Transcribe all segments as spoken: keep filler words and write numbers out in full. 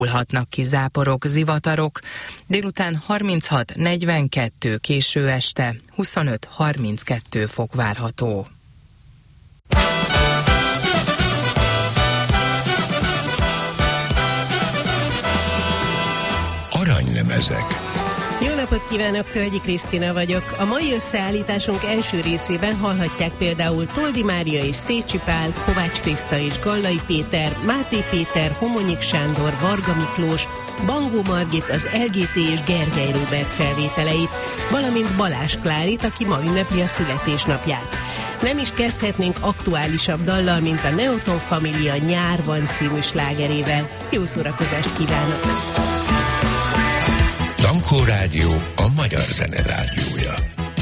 Alakulhatnak ki záporok, zivatarok, délután harminchat negyvenkettő, késő este huszonöt harminckettő fok várható. Aranylemezek. Jó napot kívánok, Tölgyi Krisztina vagyok. A mai összeállításunk első részében hallhatják például Toldi Mária és Szécsi Pál, Kovács Kriszta és Gallai Péter, Máté Péter, Homonyik Sándor, Varga Miklós, Bangó Margit, az el gé té és Gergely Róbert felvételeit, valamint Balázs Klárit, aki ma ünnepli a születésnapját. Nem is kezdhetnénk aktuálisabb dallal, mint a Neoton Família Nyár van című slágerével. Jó szórakozást kívánok! Tankó Rádió, a magyar zene rádiója.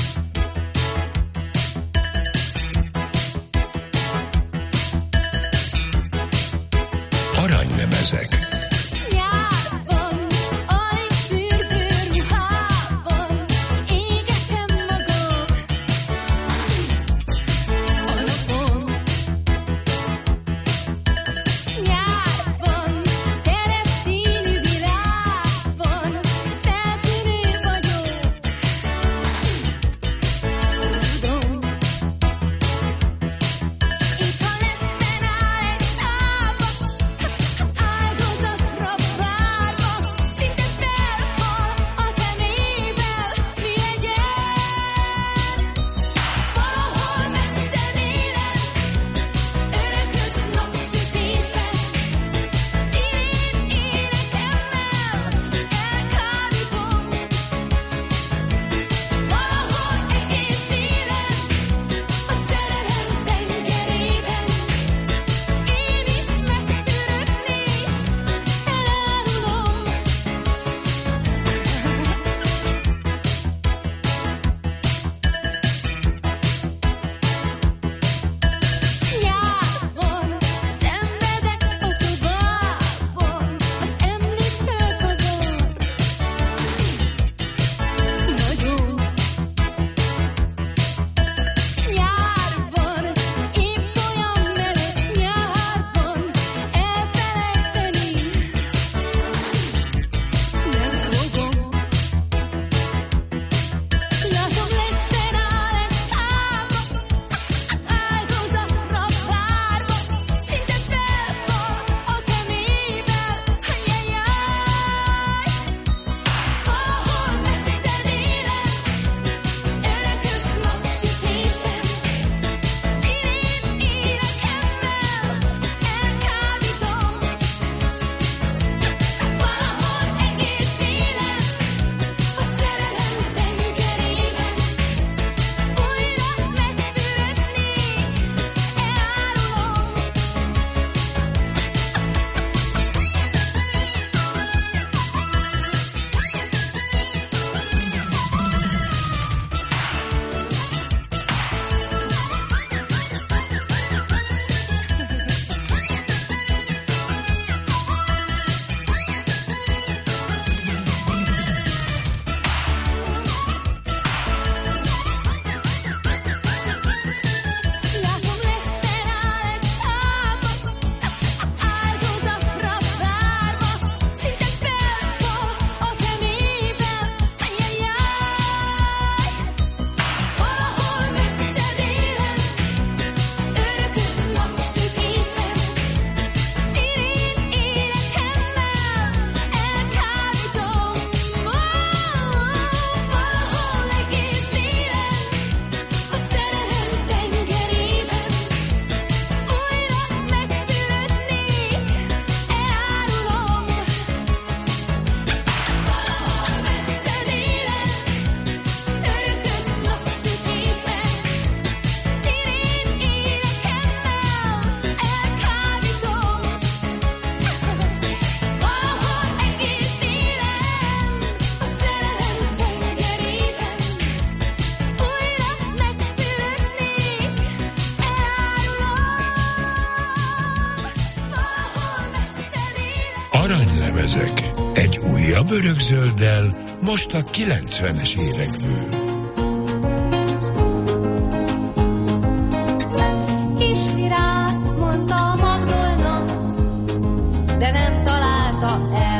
Aranylemezek. Aranylemezek. Egy újabb örökzölddel, most a kilencvenes évekből. Kis virág, mondta Magdolna, de nem találta el.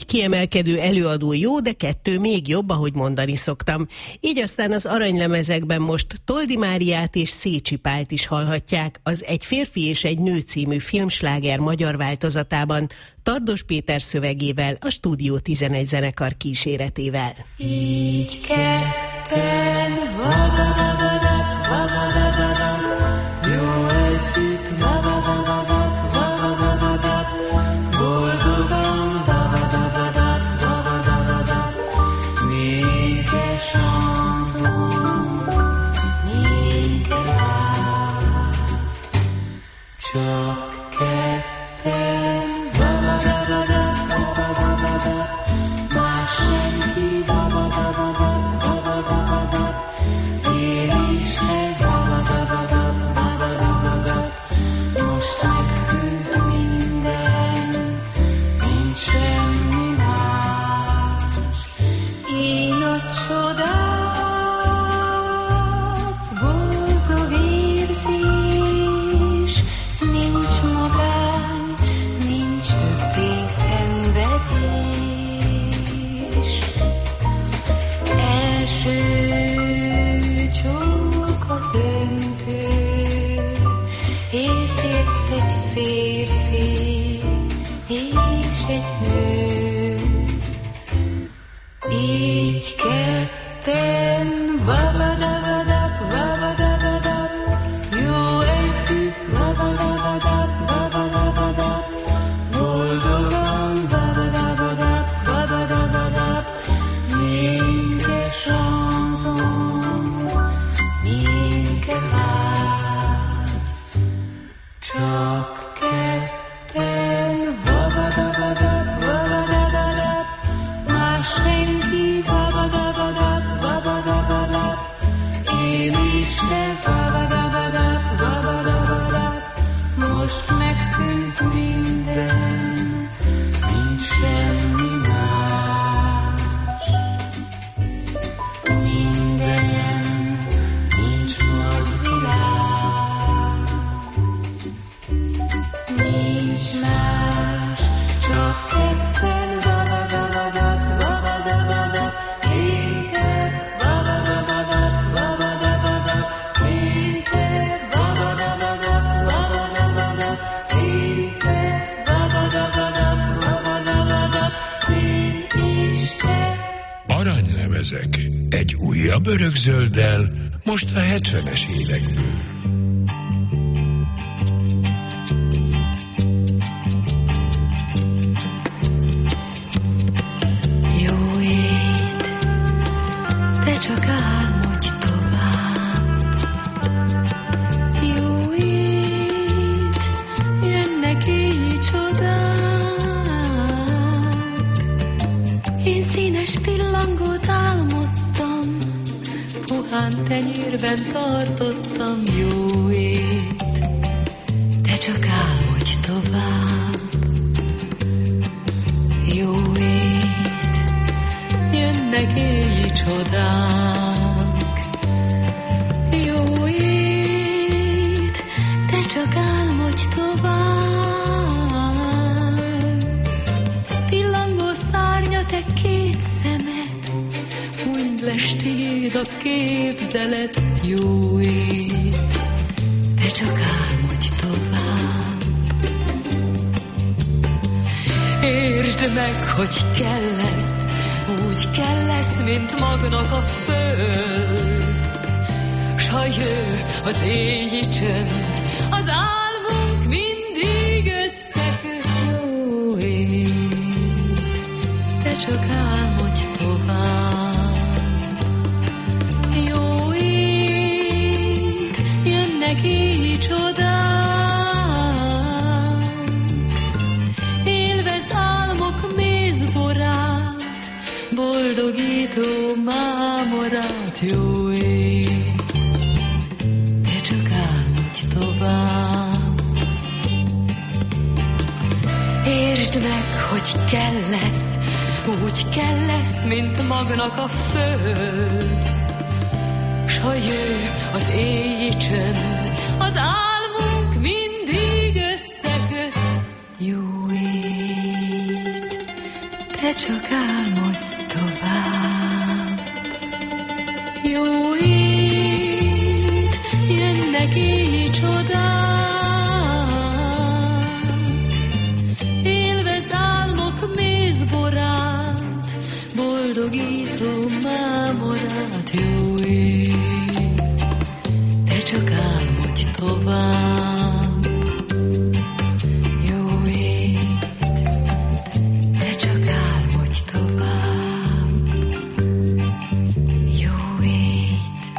kiemelkedő előadó jó, de kettő még jobb, ahogy mondani szoktam. Így aztán az aranylemezekben most Toldi Máriát és Szécsi Pált is hallhatják, az Egy férfi és egy nő című filmsláger magyar változatában, Tardos Péter szövegével, a Stúdió tizenegy zenekar kíséretével. Így ketten vadadabadab, vadadabadab, jó együtt vadadabadab, vadadabadab, boldogan vadadabadab, vadadabadab, még egy sanzon, még egy vár, csak ketten vadadabadab, vadadabadab, más senki vadadabadab, vadadabadab, él is egy vadadabadab, vadadabadab, most megszűnt minden, nincs semmi más. Én a csodát, boldog érzés, nincs magány, nincs többé szenvedés. Első csók a döntő, érzést egy férfi és egy nő. Így ketten vavadavadab, vavadavadab, jó együtt vavadavadab, vavadavadab, boldogan vavadavadab, vavadavadab, még egy sanzon, még egy vár, csak ketten vavadavadab, vavadavadab, más senki vavadavadab, vavadavadab, én is te vavadavadab, vavadavadab, most megszűnt minden, nincs semmi más. Minden, nincs nagy világ, nincs más, csak ketten vavadavadab, vavadavadab, én te vavadavadab, vavadavadab, én te vavadavadab, vavadavadab, én te vavadavadab, vavadavadab, én is te. Aranylemezek. Egy újabb örökzölddel, most a hetvenes évekből. Jó ét, te csak álmodj tovább. Jó ét, jönnek éjjé csodák. Én színes pillangót álmodtam, puhán tenyérben tartottam. Jó ét, te csak álmodj tovább. Jó ét, jönnek éjjé csodák. Jó ét, te csak álmodj tovább. Pillangó szárnya, te két szemed, hunyd lestéd a képzelet. Jó ét, te csak álmodj tovább. Értsd meg, hogy kell lesz, úgy kell lesz, mint magnak a föld. S ha jö az éjjé csönd, az álmunk mindig összeköt. Jó ét, te csak álmodj tovább. Jó ét, jönnek éjjé csodák. Élvezd álmok mézborát, boldogító mámorát. Jó ét, te csak álmodj tovább. Értsd meg, hogy kell lesz, úgy kell lesz, mint magnak a föld. S ha jö az éjjé csönd, az álmunk mindig összeköt. Jó ét, te csak álmodj tovább. Jó hét, jönnek éjjé csodák, élvezd álmok mézborát, boldogító mámorát. Jó hét, te csak álmodj tovább. Jó hét, te csak álmodj tovább. Jó hét.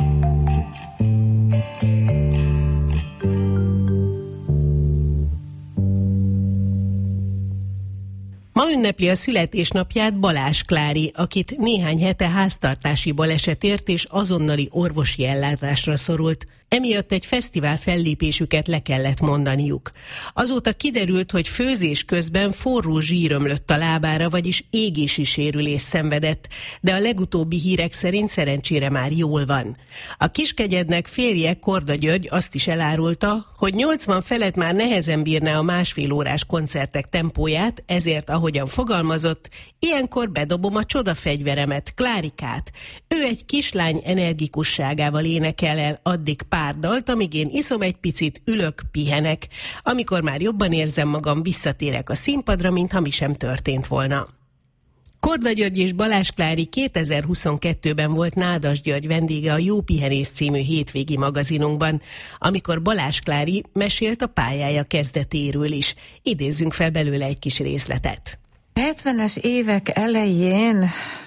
Ma ünnepli a születésnapját Balázs Klári, akit néhány hete háztartási baleset ért és azonnali orvosi ellátásra szorult. Emiatt egy fesztivál fellépésüket le kellett mondaniuk. Azóta kiderült, hogy főzés közben forró zsír ömlött a lábára, vagyis égési sérülés szenvedett, de a legutóbbi hírek szerint szerencsére már jól van. A Kiskegyednek férje, Korda György azt is elárulta, hogy nyolcvan felett már nehezen bírná a másfél órás koncertek tempóját, ezért, ahogyan fogalmazott, ilyenkor bedobom a csodafegyveremet, Klárikát. Ő egy kislány energikusságával énekel el addig pár dalt, amíg én iszom egy picit, ülök, pihenek. Amikor már jobban érzem magam, visszatérek a színpadra, mintha mi sem történt volna. Korda György és Balázs Klári kétezer-huszonkettőben volt Nádas György vendége a Jó pihenés című hétvégi magazinunkban, amikor Balázs Klári mesélt a pályája kezdetéről is. Idézzünk fel belőle egy kis részletet. hetvenes évek elején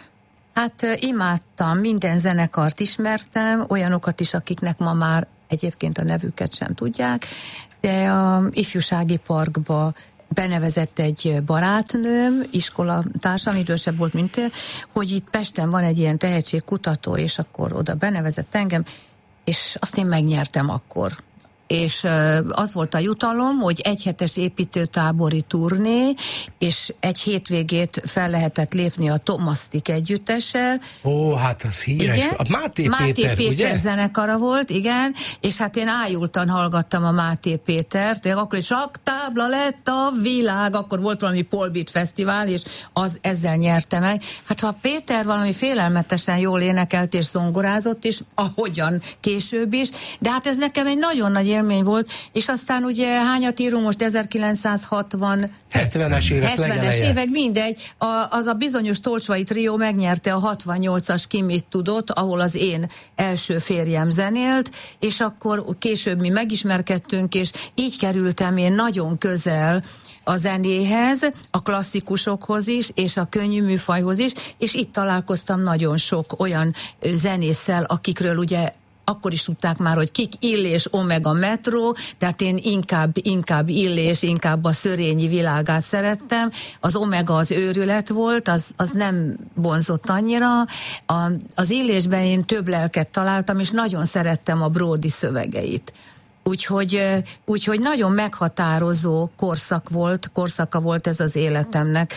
hát imádtam, minden zenekart ismertem, olyanokat is, akiknek ma már egyébként a nevüket sem tudják, de a ifjúsági parkba benevezett egy barátnőm, iskolatársam, idősebb volt, mint én, hogy itt Pesten van egy ilyen tehetségkutató, és akkor oda benevezett engem, és azt én megnyertem akkor. És az volt a jutalom, hogy egyhetes építőtábori turné, és egy hétvégét fel lehetett lépni a Tomasztik együttessel. Ó, hát az híres. Igen? A Máté, Máté Péter, Péter ugye? zenekara volt, igen, és hát én ájultan hallgattam a Máté Pétert, de akkor is saktábla lett a világ, akkor volt valami Paul Beat Fesztivál, és az ezzel nyerte meg. Hát ha Péter valami félelmetesen jól énekelt és zongorázott is, ahogyan később is, de hát ez nekem egy nagyon nagy élmény volt, és aztán ugye hányat írunk most, ezerkilencszázhatvan hetvenes évek hetvenes legeleje. évek, mindegy, a, az a bizonyos Tolcsvai trió megnyerte a hatvannyolcas Ki mit tudott, ahol az én első férjem zenélt, és akkor később mi megismerkedtünk, és így kerültem én nagyon közel a zenéhez, a klasszikusokhoz is, és a könnyű műfajhoz is, és itt találkoztam nagyon sok olyan zenésszel, akikről ugye akkor is tudták már, hogy kik Illés, Omega, Metro, tehát én inkább, inkább Illés, inkább a Szörényi világát szerettem. Az Omega az őrület volt, az, az nem vonzott annyira. A, az Illésben én több lelket találtam, és nagyon szerettem a Bródi szövegeit. Úgyhogy, úgyhogy nagyon meghatározó korszak volt, korszaka volt ez az életemnek.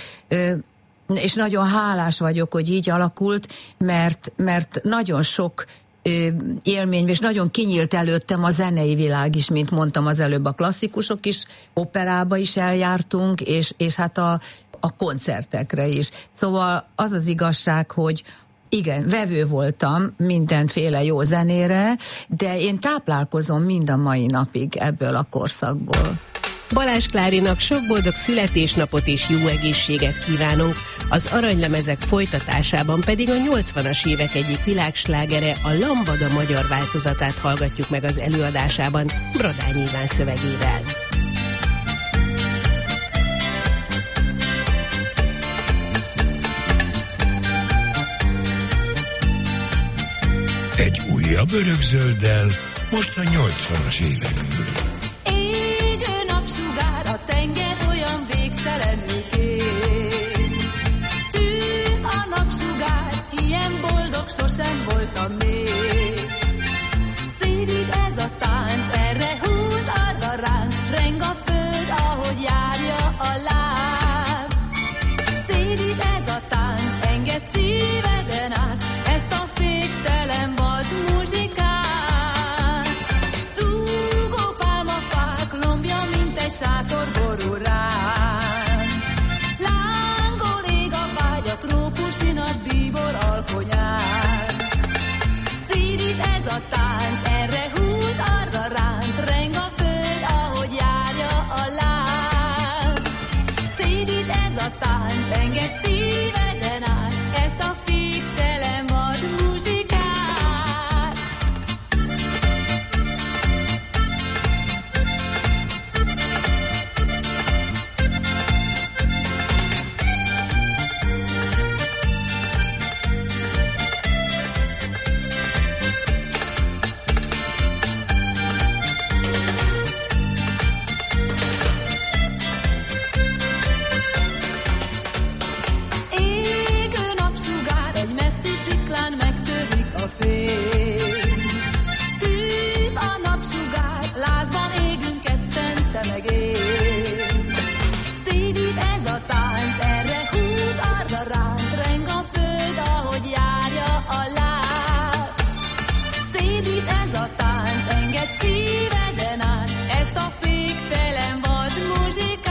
És nagyon hálás vagyok, hogy így alakult, mert, mert nagyon sok élmény, és nagyon kinyílt előttem a zenei világ is, mint mondtam az előbb, a klasszikusok is, operába is eljártunk, és, és hát a, a koncertekre is. Szóval az az igazság, hogy igen, vevő voltam mindenféle jó zenére, de én táplálkozom mind a mai napig ebből a korszakból. Balázs Klárinak sok boldog születésnapot és jó egészséget kívánunk, az aranylemezek folytatásában pedig a nyolcvanas évek egyik világslágere, a Lambada magyar változatát hallgatjuk meg az előadásában Bradányi Iván szövegével. Egy újabb örökzölddel, most a nyolcvanas évekből. A tenger olyan végtelenül kék. Tűz a napsugár, ilyen boldog sosem voltam még. Szédít ez a tánc, erre húz, arra ránk, reng a föld, ahogy járja a láb. Szédít ez a tánc, engedd szíveden át, ezt a féktelen vad muzsikát. Zúgó pálmafák, lombja, sátor borul rám. Lángol ég a vágy, a énekeled szíveden át ezt a féktelen vad muzsikát.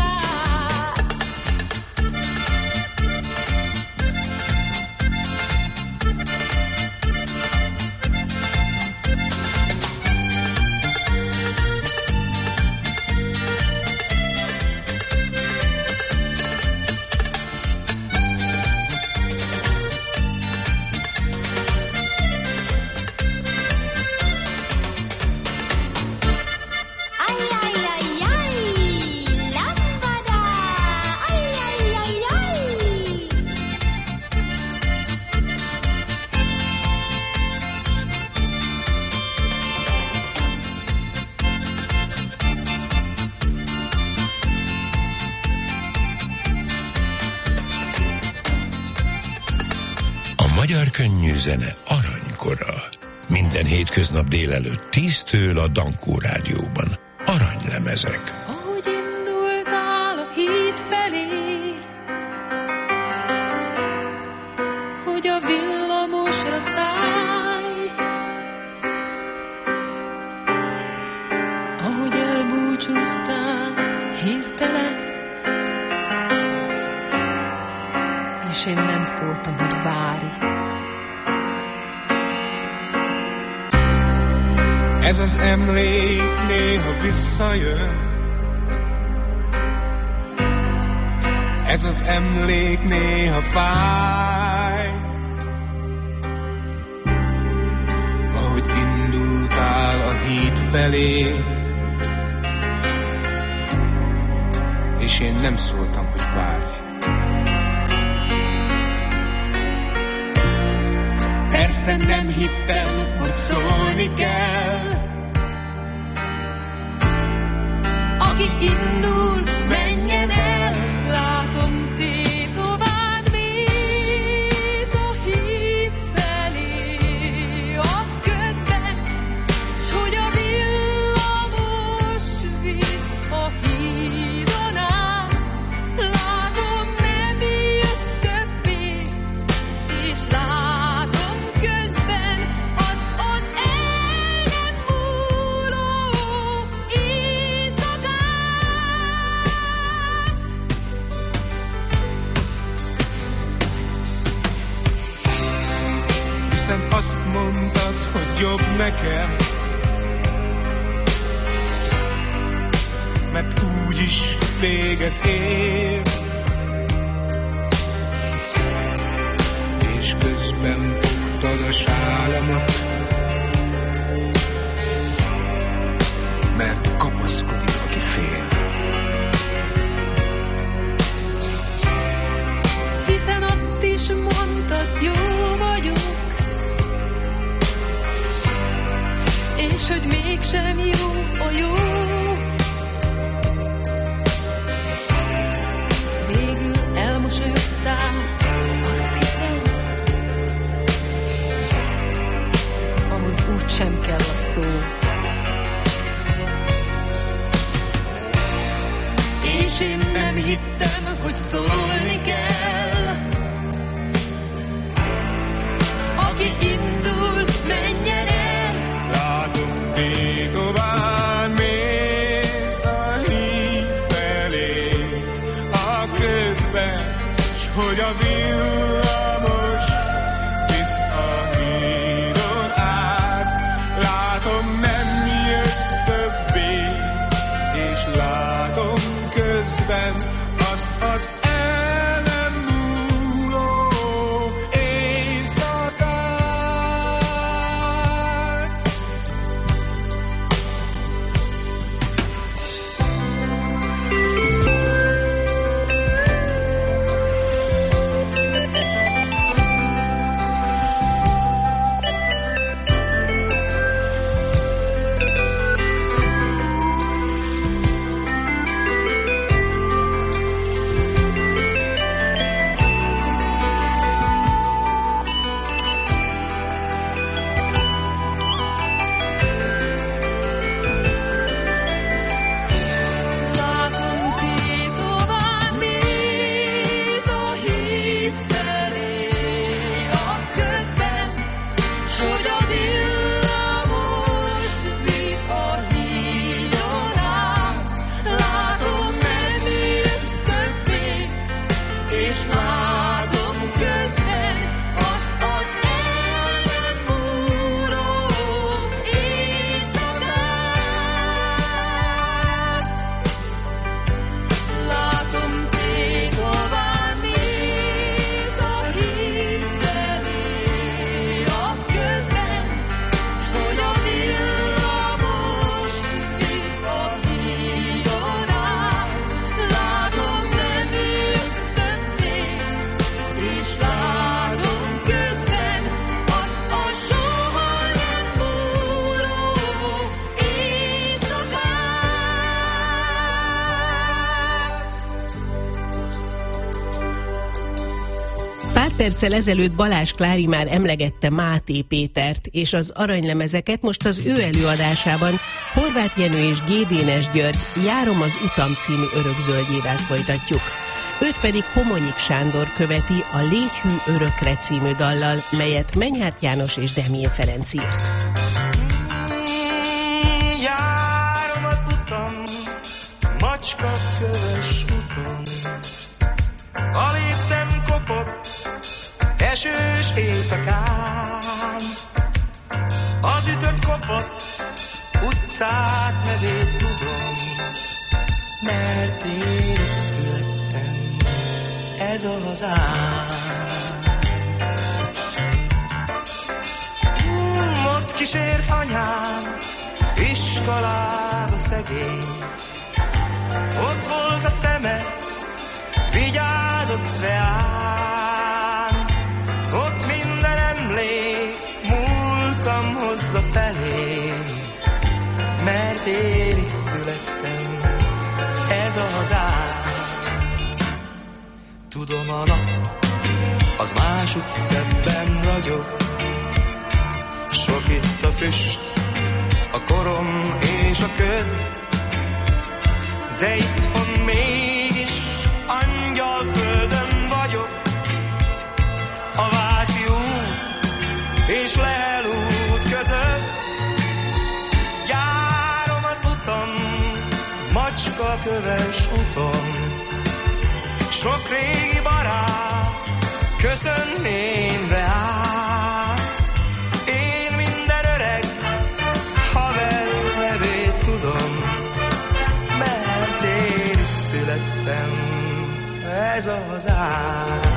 Magyar könnyű zene aranykora. Minden hétköznap délelőtt tíztől a Dankó Rádióban. Aranylemezek. Ahogy indultál a híd felé, hogy a villamosra szállj, ahogy elbúcsúztál hirtelen, és én nem szóltam, hogy várj. Ez az emlék néha visszajön, ez az emlék néha fáj, ahogy indultál a híd felé, és én nem szóltam, hogy várj. Persze nem hittem, hogy szólni kell. Aki indul, menjen el, látom tétován mész a híd felé, a ködben, s hogy a villamos visz a hídon át. Látom, nem jössz többé, és látom közben az az el nem múló éjszakát. Hiszen azt mondtad, hogy jobb nekem, mert úgyis véget ér, és közben fogtad a sálamat, mert kapaszkodik, aki fél. Hiszen azt is mondtad, jó vagyok, és hogy mégsem jó a jó. Végül elmosolyogtál, azt hiszem, ahhoz úgysem kell a szó. És én nem hittem, hogy szólni kell. Aki indul, menjen el. Látom, tétován mész a híd felé, a ködben, s hogy a villamos visz a hídon át. Látom, nem jössz többé, és látom közben azt az el nem múló éjszakát. Hogy a villamos visz a perccel ezelőtt Balázs Klári már emlegette Máté Pétert, és az aranylemezeket most az ő előadásában Horváth Jenő és Gédénes György Járom az utam című örökzöldjével folytatjuk. Őt pedig Homonyik Sándor követi a Légy hű örökre című dallal, melyet Menyhárt János és Demjén Ferenc írt. Járom az utam, macska köves utam, a léptem kopog, esős éjszakán, az ütött kopott utcát nevét tudom, mert én itt születtem, ez a hazám. Mm, ott kísért anyám iskolába szegény, ott volt a szeme, vigyázott reám, ott minden emlék, múltam hozza felém, mert én itt születtem, ez a hazám. Tudom, a nap az máshogy szebben ragyog, sok itt a füst, a korom és a köd, de itthon mégis angyalföldön vagyok, a Váci út és Lehel út között. Járom az utam, macska köves utam, sok régi barát köszönménybe áll. Én minden öreg haver nevét tudom, mert én itt születtem, ez a hazám.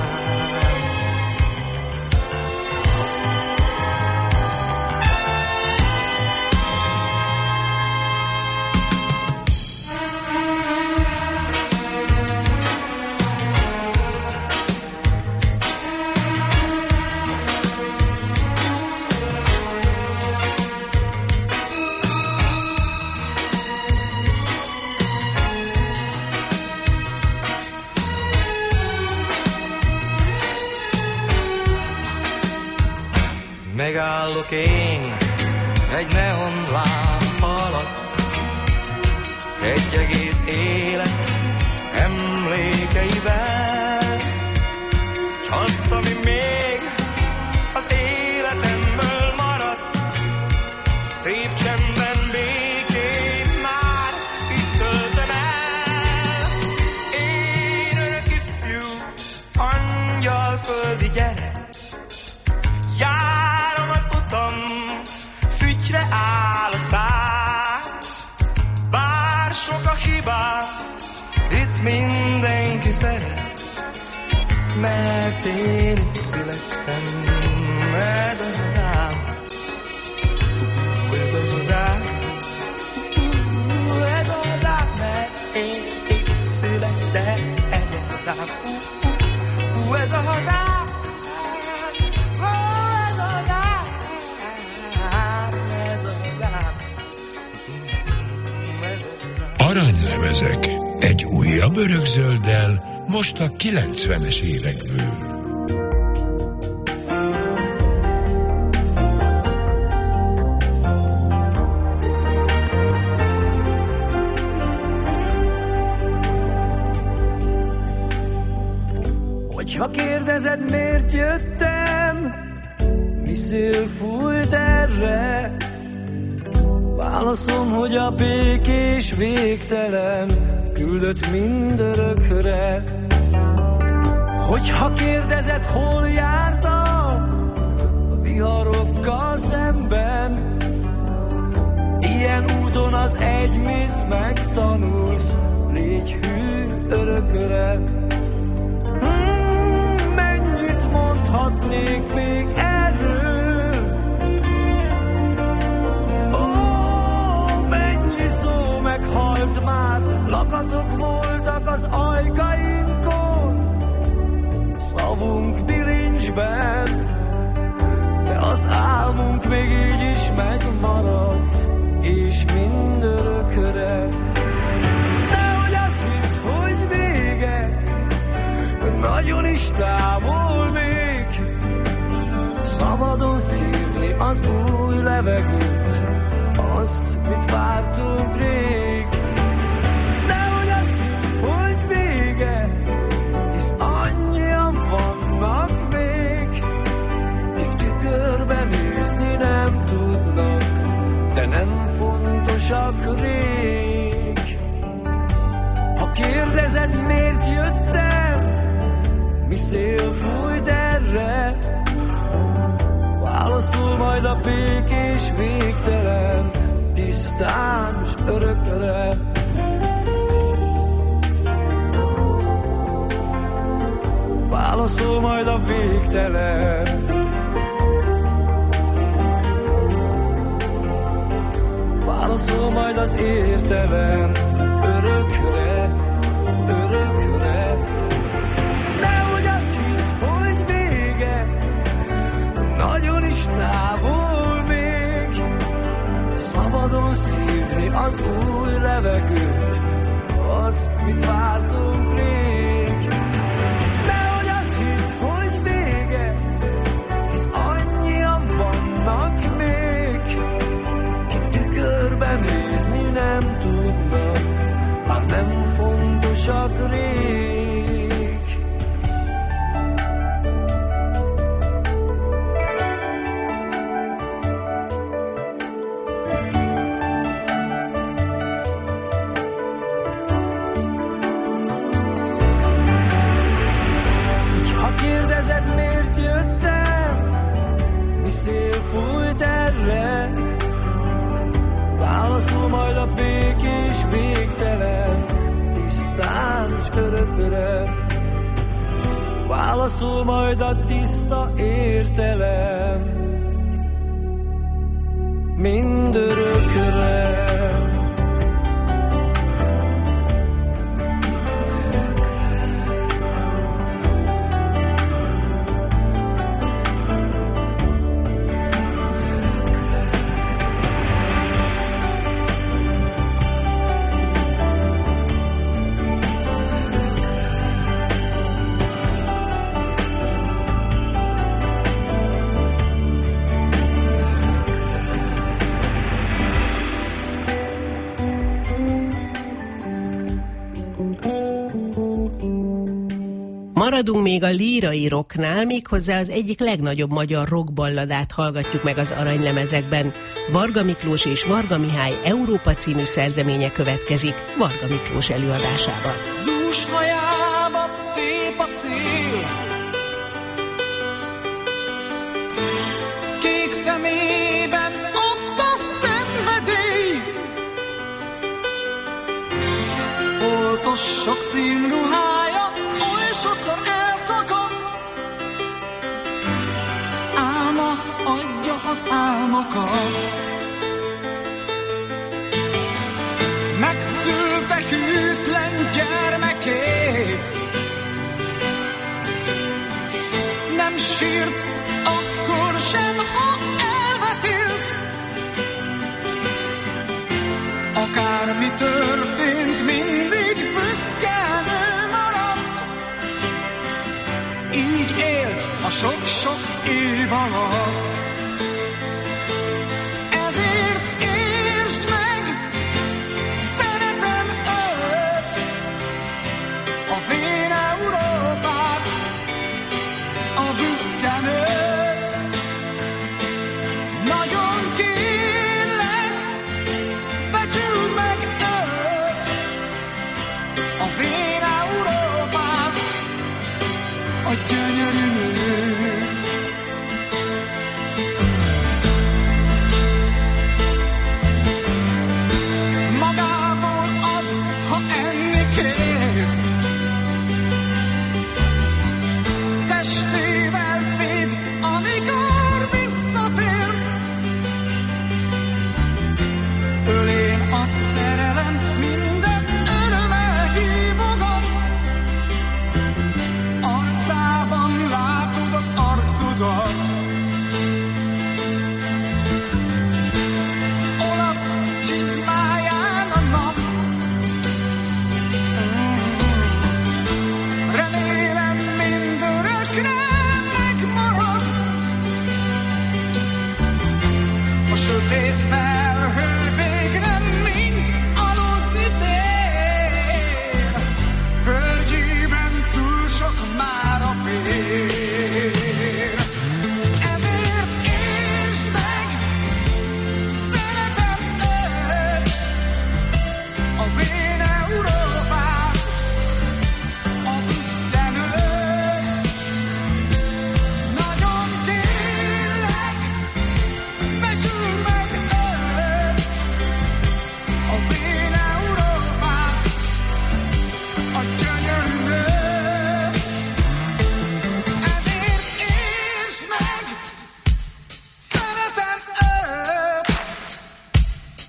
Megállok én egy neonlámpa alatt, egy egész élet emlékeivel, s azt, ami még az életemből maradt, szép csendben békét már itt töltöm el. Én örök ifjú, angyalföldi gyerek, járom az utam, fügyre áll a szár. Bár sok a hibám, itt mindenki szeret, mert én itt születtem, ez a hazám. Ez a hazám, ez a hazám, mert én itt születtem, ez a hazám. Ez a hazám. Aranylemezek egy újabb örökzölddel, most a kilencvenes évekből. Hogyha kérdezed, miért jöttem, mi szél fújt erre, válaszom, hogy a békés végtelen küldött mindörökre. Hogyha kérdezed, hol jártam a viharokkal szemben, ilyen úton az egy, mit megtanulsz, légy hű örökre. Hmm, mennyit mondhatnék még erről, ó, mennyi szó meghalt már, lakatok voltak az ajkainkon, szavunk bilincsben, de az álmunk még így is megmaradt, és mindörökre. Nehogy azt hidd, hogy vége, nagyon is távol még, szabadon szívni az új levegőt, azt, mit vártunk rég. Nehogy azt hidd, hogy vége, hisz annyian vannak még, kik tükörbe nézni nem tudnak, de nem fontosak rég. Ha kérdezed, miért jöttem, mi szél fújt erre, válaszol majd a békés végtelen, tisztán s örökre. Válaszol majd a végtelen, válaszol majd az értelem, örökre, örökre. Nehogy azt hidd, hogy vége, nagyon is távol még, szabadon szívni az új levegőt, azt, mit vártunk rég. Nehogy azt hidd, hogy vége, hisz annyian vannak még, kik tükörbe nézni nem tudnak, már nem fontosak rég. Fújt erre, válaszol majd a békés végtelen, tisztán és örökre. Válaszol majd a tiszta értelem, mindörökre. Maradunk még a lírai rocknál, méghozzá az egyik legnagyobb magyar rockballadát hallgatjuk meg az aranylemezekben. Varga Miklós és Varga Mihály Európa című szerzeménye következik Varga Miklós előadásában. Dús hajába tép a szél, kék szemében ott a szenvedély, foltos sok színruhája oly sokszor elszakadt, álma adja az álmokat. Megszülte hűtlen gyermekét, nem sírt akkor sem, ha elvetélt. Akármi történt, mindig büszkén ő maradt, így élt a sok-sok év alatt. Ezért értsd meg, szeretem őt, a vén Európát, a büszke nőt. Nagyon kérlek, becsüld meg őt, a vén Európát, a gyönyörű nőt.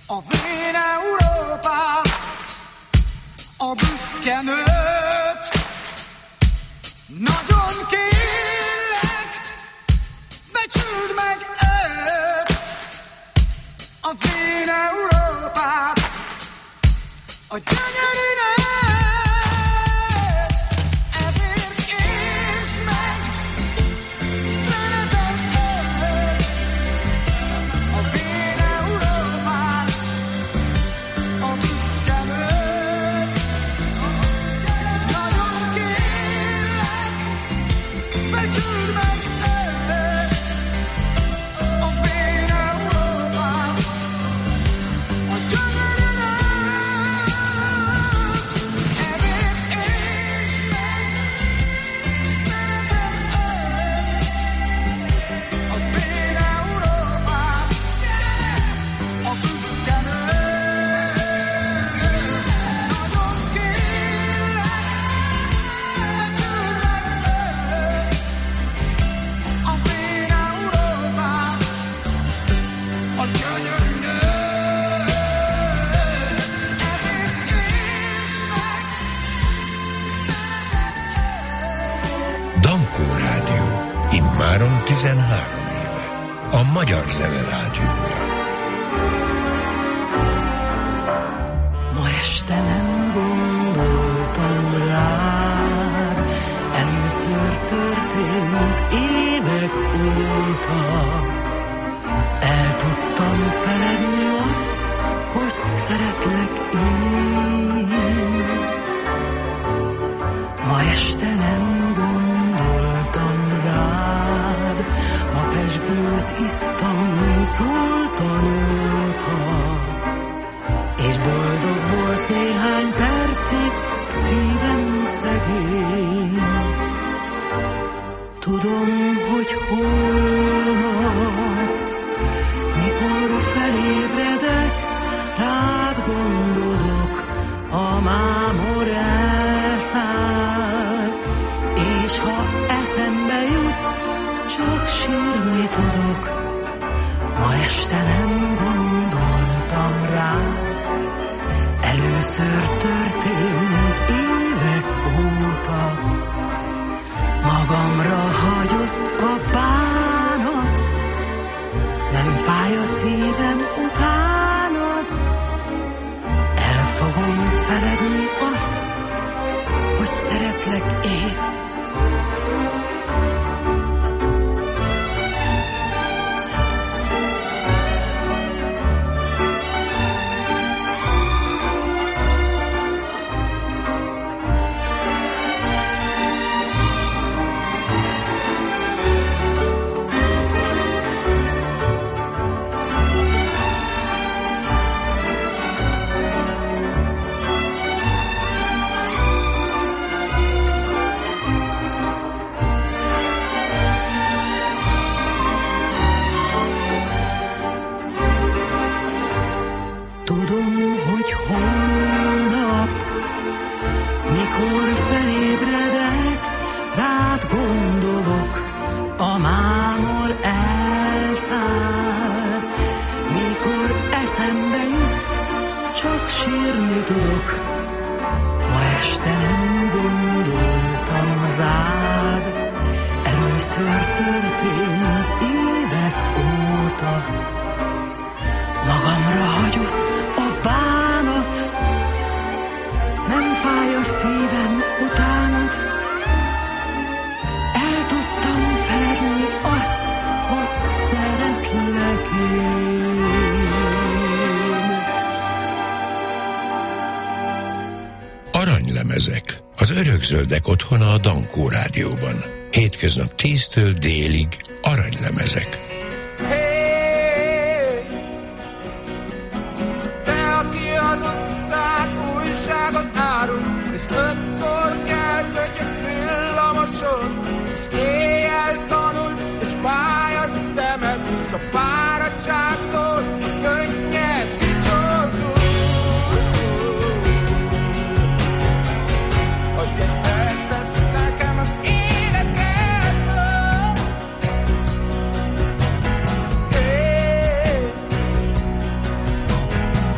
A vén Európát, a büszke nőt, nagyon kérlek, becsüld meg őt. A vén Európát, a gyönyörű nőt, ezért értsd meg, szeretem őt. A vén Európát, a büszke nőt, nagyon kérlek, becsüld meg őt. A vén Európát, a gyönyörű Immáron tizenhárom éve. A Magyar Zene Rádiója. Ma este nem gondoltam rád, először történt évek óta. El tudtam feledni azt, hogy szeretlek én. Ma este nem gondoltam rád, ma pezsgőt ittam Szolton óta, és boldog volt néhány percig szívem szegény. Tudom, hogy holnap, mikor felébredek, rád gondolok, a mámor elszáll, és ha eszembe jutsz, csak sírni tudok. Ma este nem gondoltam rád, először történt évek óta. Magamra hagyott a bánat, nem fáj a szívem utánad. El fogom feledni azt, hogy szeretlek én. Aranylemezek. Az örökzöldek otthona a Dankó Rádióban. Hétköznap tíztől délig aranylemezek. Hey, te, aki az utcán újságot árulsz, és ötkor kelsz, ötyöksz villamoson, és éjjel tanulsz, és fáj a szemed, s a fáradtságtól a könnyed kicsordul. Hogy egy percet nekem az életedből. Hey,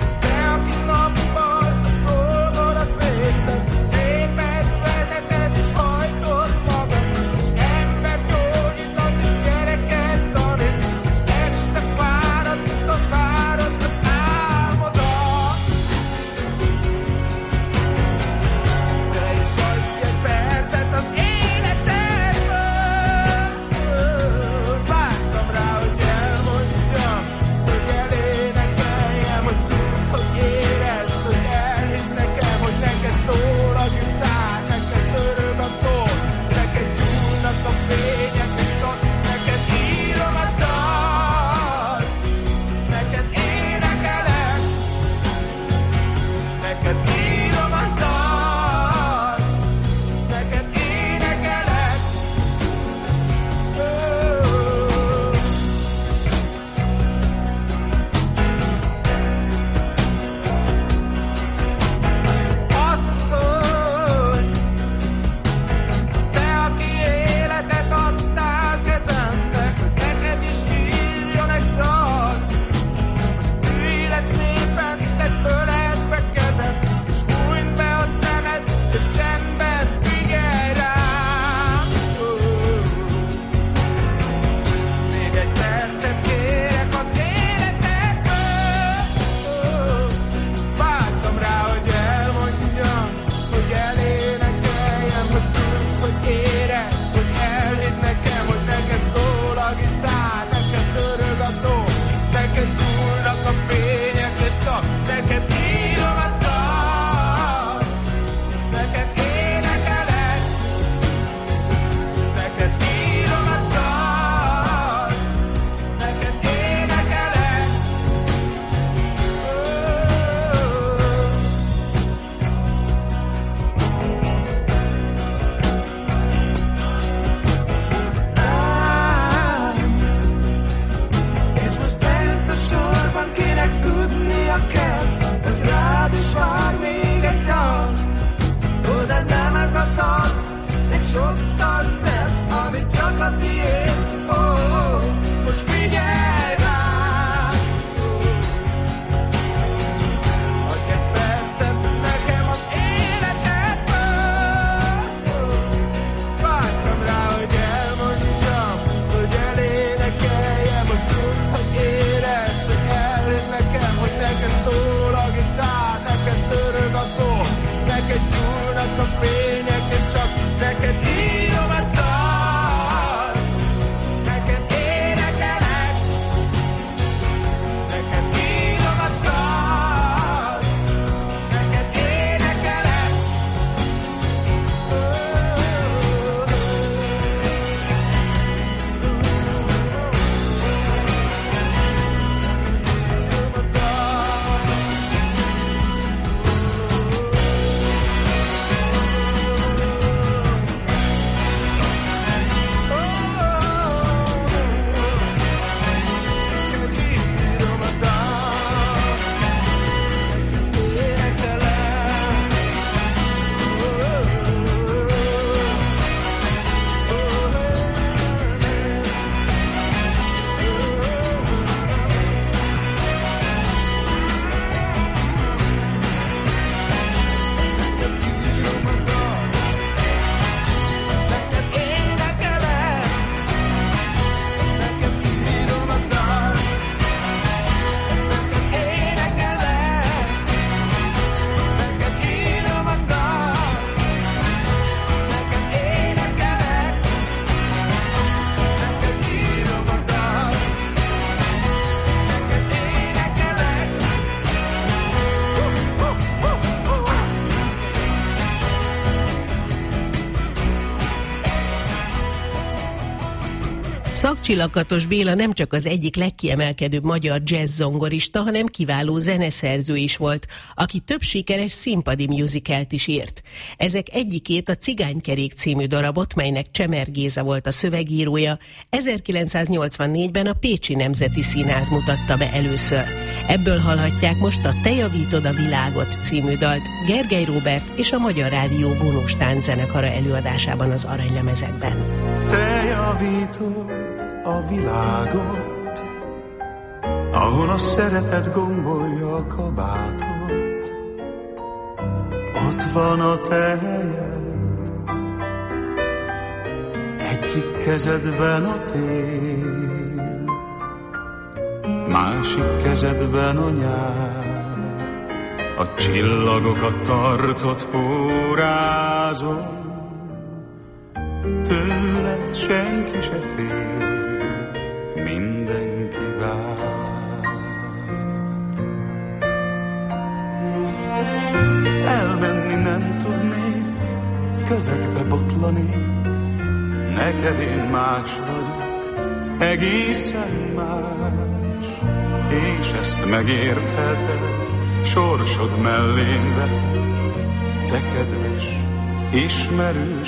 Szakcsillakatos Béla nem csak az egyik legkiemelkedőbb magyar jazz zongorista, hanem kiváló zeneszerző is volt, aki több sikeres színpadi musicalt is írt. Ezek egyikét, a Cigánykerék című darabot, melynek Csemer Géza volt a szövegírója, ezerkilencszáznyolcvannégyben a Pécsi Nemzeti Színház mutatta be először. Ebből hallhatják most a Te javítod a világot című dalt Gergely Róbert és a Magyar Rádió vonós tánczenekara előadásában az Aranylemezekben. Te javítod a világot, ahol a szeretet gombolja a kabátot. Ott van a te helyed, egyik kezedben a tél, másik kezedben a nyár, a csillagokat tartott pórázon. Tőled senki se fél, mindenki vár. Elmenni nem tudnék, kövekbe botlanék, neked én más vagyok, egészen más. És ezt megértheted, sorsod mellén vetett, te kedves, ismerős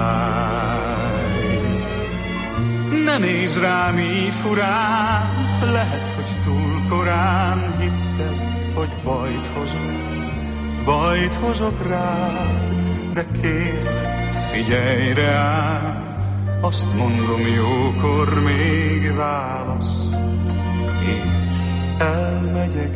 lány. Ne nézz rám így furán, lehet, hogy túl korán hitted, hogy bajt hozok, bajt hozok rád, de kérlek, figyelj rám, azt mondom, jókor még válasz, és elmegyek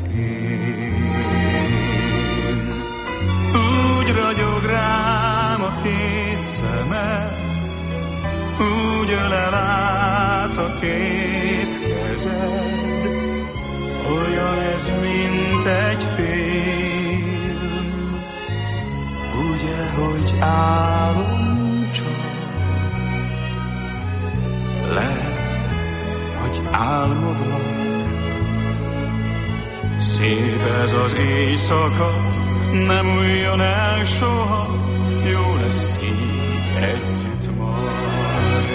én. Úgy ragyog rám a két szemed, úgy ölel át a két kezed, olyan ez, mint egy film, ugye, hogy álom csak, lehet, hogy álmodlak. Szép ez az éjszaka, nem újjon el soha, jó lesz így együtt majd.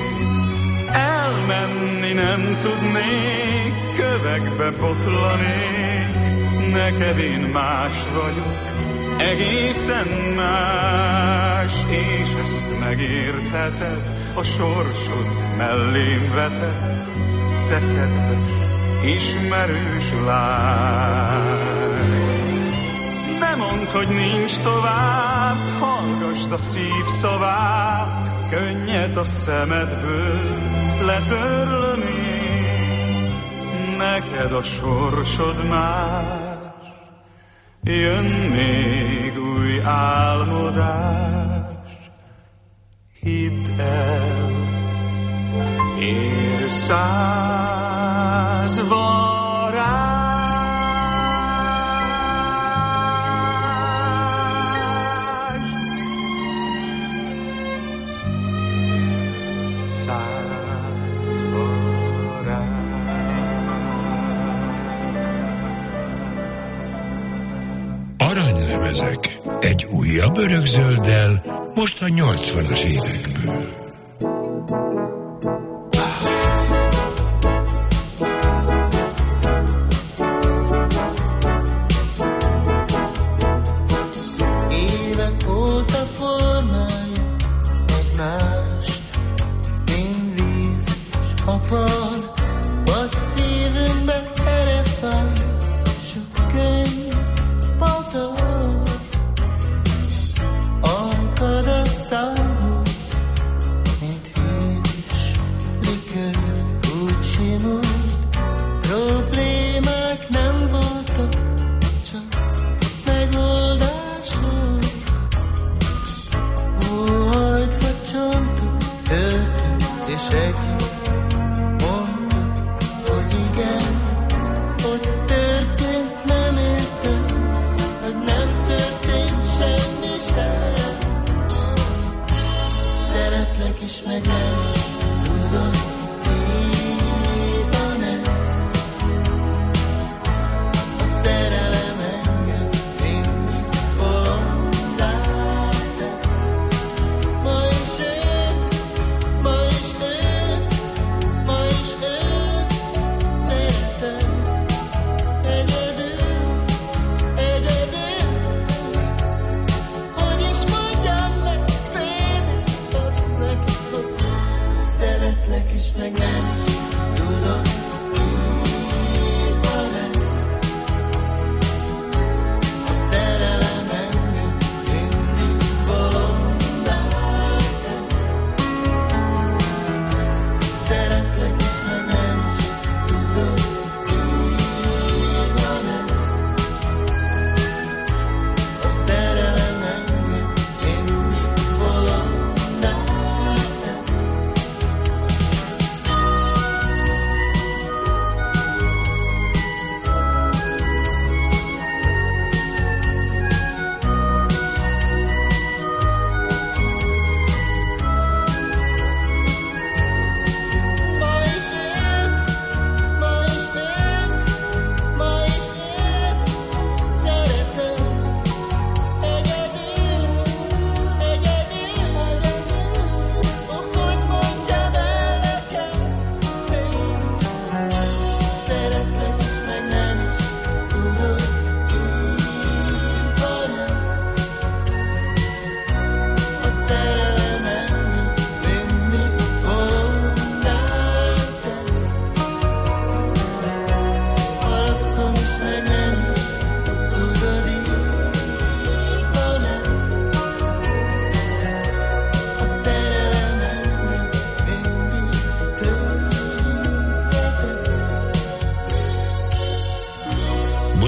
Elmenni nem tudnék, kövekbe botlanék, neked én más vagyok, egészen más. És ezt megértheted, a sorsod mellém vetett, te kedves, ismerős lány. Ne mondd, hogy nincs tovább, hallgasd a szív szavát, könnyed a szemedből letörlöm én. Neked a sorsod más, jön még új álmodás. Hidd el, ér száz varázs. Aranylemezek egy újabb örökzölddel, most a nyolcvanas évekből. Évek óta formálja egymást, mint víz s a part, vagy szívünkbe ered fel sok könny. Alkad a számhoz,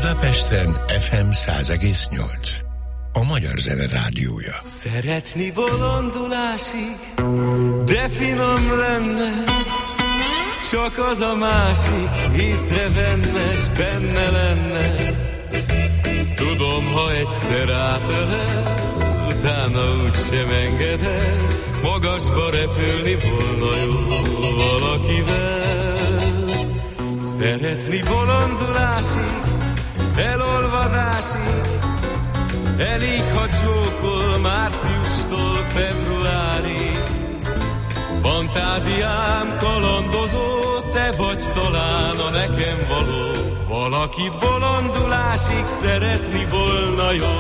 Budapesten ef em száz egész nyolc. A Magyar Zene Rádiója. Szeretni bolondulásig, de finom lenne, csak az a másik észrevenne, s benne lenne. Tudom, ha egyszer átölel, utána úgysem engedel, magasba repülni volna jó valakivel. Szeretni bolondulásig, elolvadásig, elég, ha csókol márciustól februárig. Fantáziám kalandozó, te vagy talán a nekem való. Valakit bolondulásig szeretni volna jó.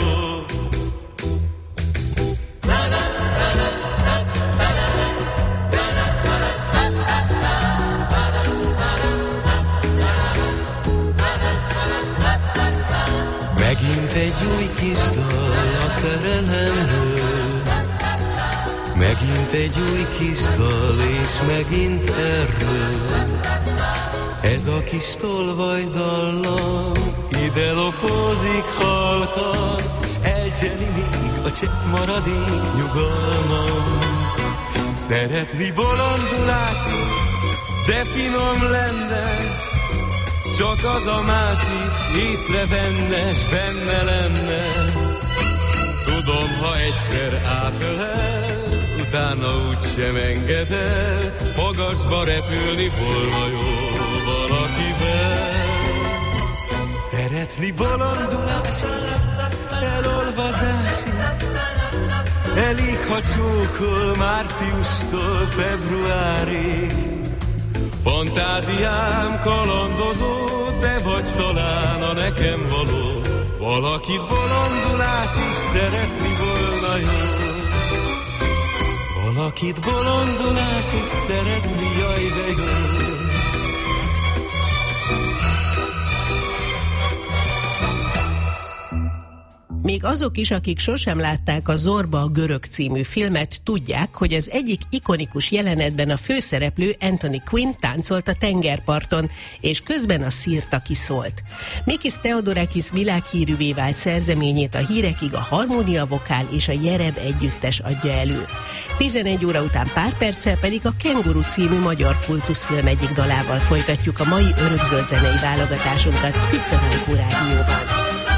Megint egy új kis dal a szerelemről, megint egy új kis dal, és megint erről. Ez a kis tolvaj dallam ide lopózik halkan, s elcseli még a csepp maradék nyugalmam. Szeretni bolondulásig, de finom lenne, csak az a másik észrevenne, s benne lenne. Tudom, ha egyszer átölel, utána úgysem engedel, magasba repülni volna jó valakivel. Szeretni bolondulásig, elolvadásig, elég, ha csókol márciustól februárig. Fantáziám kalandozó, te vagy talán a nekem való. Valakit bolondulásig szeretni volna jó. Valakit bolondulásig szeretni, jaj de jó. Még azok is, akik sosem látták a Zorba a görög című filmet, tudják, hogy az egyik ikonikus jelenetben a főszereplő Anthony Quinn táncolt a tengerparton, és közben a Szirtaki szólt. Mikis Theodorakis világhírűvé vált szerzeményét a hírekig a Harmónia Vokál és a Jereb együttes adja elő. tizenegy óra után pár perccel pedig a Kenguru című magyar kultuszfilm egyik dalával folytatjuk a mai örökzöld zenei válogatásunkat itt a Dankó Rádióban.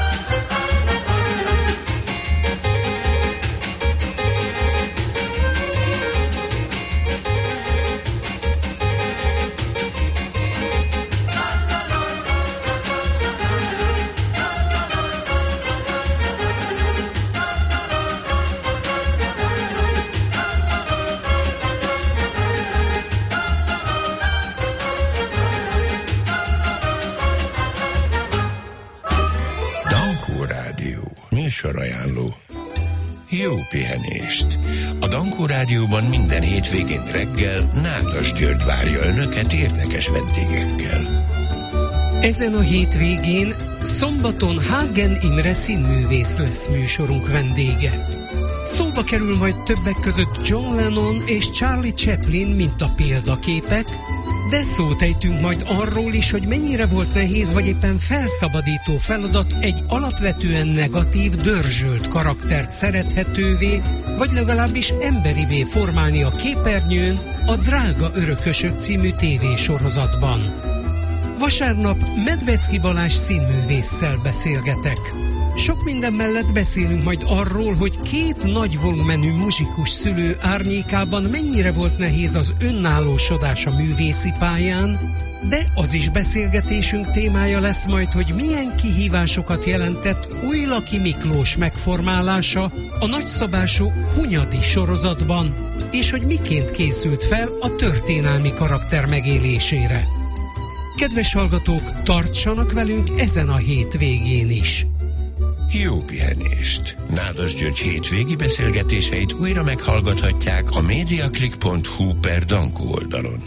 Műsorajánló. Jó pihenést! A Dankó Rádióban minden hétvégén reggel Nádas György várja önöket érdekes vendégekkel. Ezen a hétvégén szombaton Hagen Imre színművész lesz műsorunk vendége. Szóba kerül majd többek között John Lennon és Charlie Chaplin, mint a példaképek, de szót ejtünk majd arról is, hogy mennyire volt nehéz vagy éppen felszabadító feladat egy alapvetően negatív, dörzsölt karaktert szerethetővé, vagy legalábbis emberivé formálni a képernyőn a Drága örökösök című tévésorozatban. Vasárnap Medvecki Balázs színművésszel beszélgetek. Sok minden mellett beszélünk majd arról, hogy két nagy volumenű muzsikus szülő árnyékában mennyire volt nehéz az önállósodás a művészi pályán, de az is beszélgetésünk témája lesz majd, hogy milyen kihívásokat jelentett Újlaki Miklós megformálása a nagyszabású Hunyadi sorozatban, és hogy miként készült fel a történelmi karakter megélésére. Kedves hallgatók, tartsanak velünk ezen a hétvégén is! Jó pihenést! Nádas György hétvégi beszélgetéseit újra meghallgathatják a mediaclick pont hu per Dankó oldalon.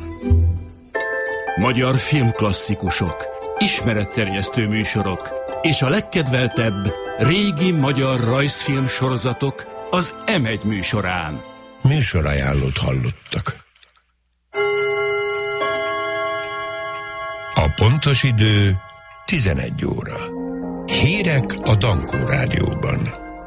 Magyar filmklasszikusok, ismeretterjesztő műsorok és a legkedveltebb régi magyar rajzfilm sorozatok az em egy műsorán. Műsorajánlót hallottak. A pontos idő tizenegy óra. Hírek a Dankó Rádióban.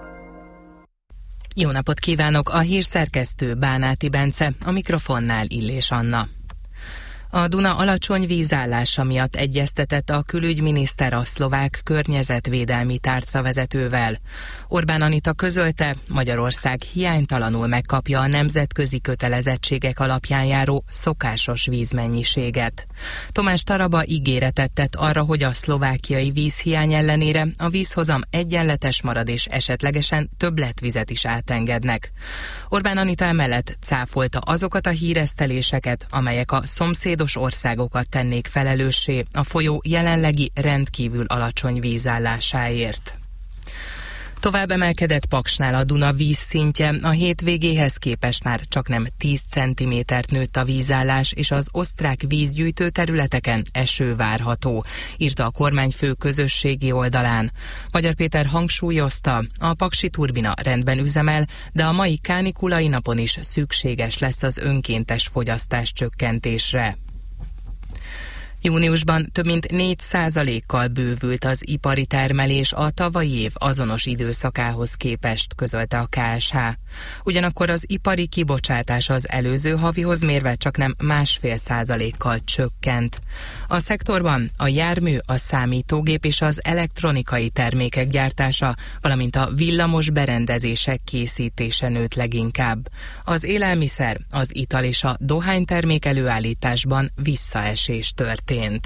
Jó napot kívánok! A hírszerkesztő Bánáti Bence, a mikrofonnál Illés Anna. A Duna alacsony vízállása miatt egyeztetett a külügyminiszter a szlovák környezetvédelmi tárca vezetővel. Orbán Anita közölte, Magyarország hiánytalanul megkapja a nemzetközi kötelezettségek alapján járó szokásos vízmennyiséget. Tomás Taraba ígéretet tett arra, hogy a szlovákiai vízhiány ellenére a vízhozam egyenletes marad és esetlegesen többletvizet is átengednek. Orbán Anita emellett cáfolta azokat a híreszteléseket, amelyek a szomszédos országokat tennék felelőssé a folyó jelenlegi rendkívül alacsony vízállásáért. Tovább emelkedett Paksnál a Duna vízszintje, a hétvégéhez képest már csaknem tíz centimétert nőtt a vízállás, és az osztrák vízgyűjtő területeken eső várható, írta a kormányfő közösségi oldalán. Magyar Péter hangsúlyozta, a paksi turbina rendben üzemel, de a mai kánikulai napon is szükséges lesz az önkéntes fogyasztás csökkentésre. Júniusban több mint négy százalékkal bővült az ipari termelés a tavalyi év azonos időszakához képest, közölte a ká es há. Ugyanakkor az ipari kibocsátás az előző havihoz mérve csaknem másfél százalékkal csökkent. A szektorban a jármű, a számítógép és az elektronikai termékek gyártása, valamint a villamos berendezések készítése nőtt leginkább. Az élelmiszer, az ital és a dohánytermék előállításban visszaesés történt.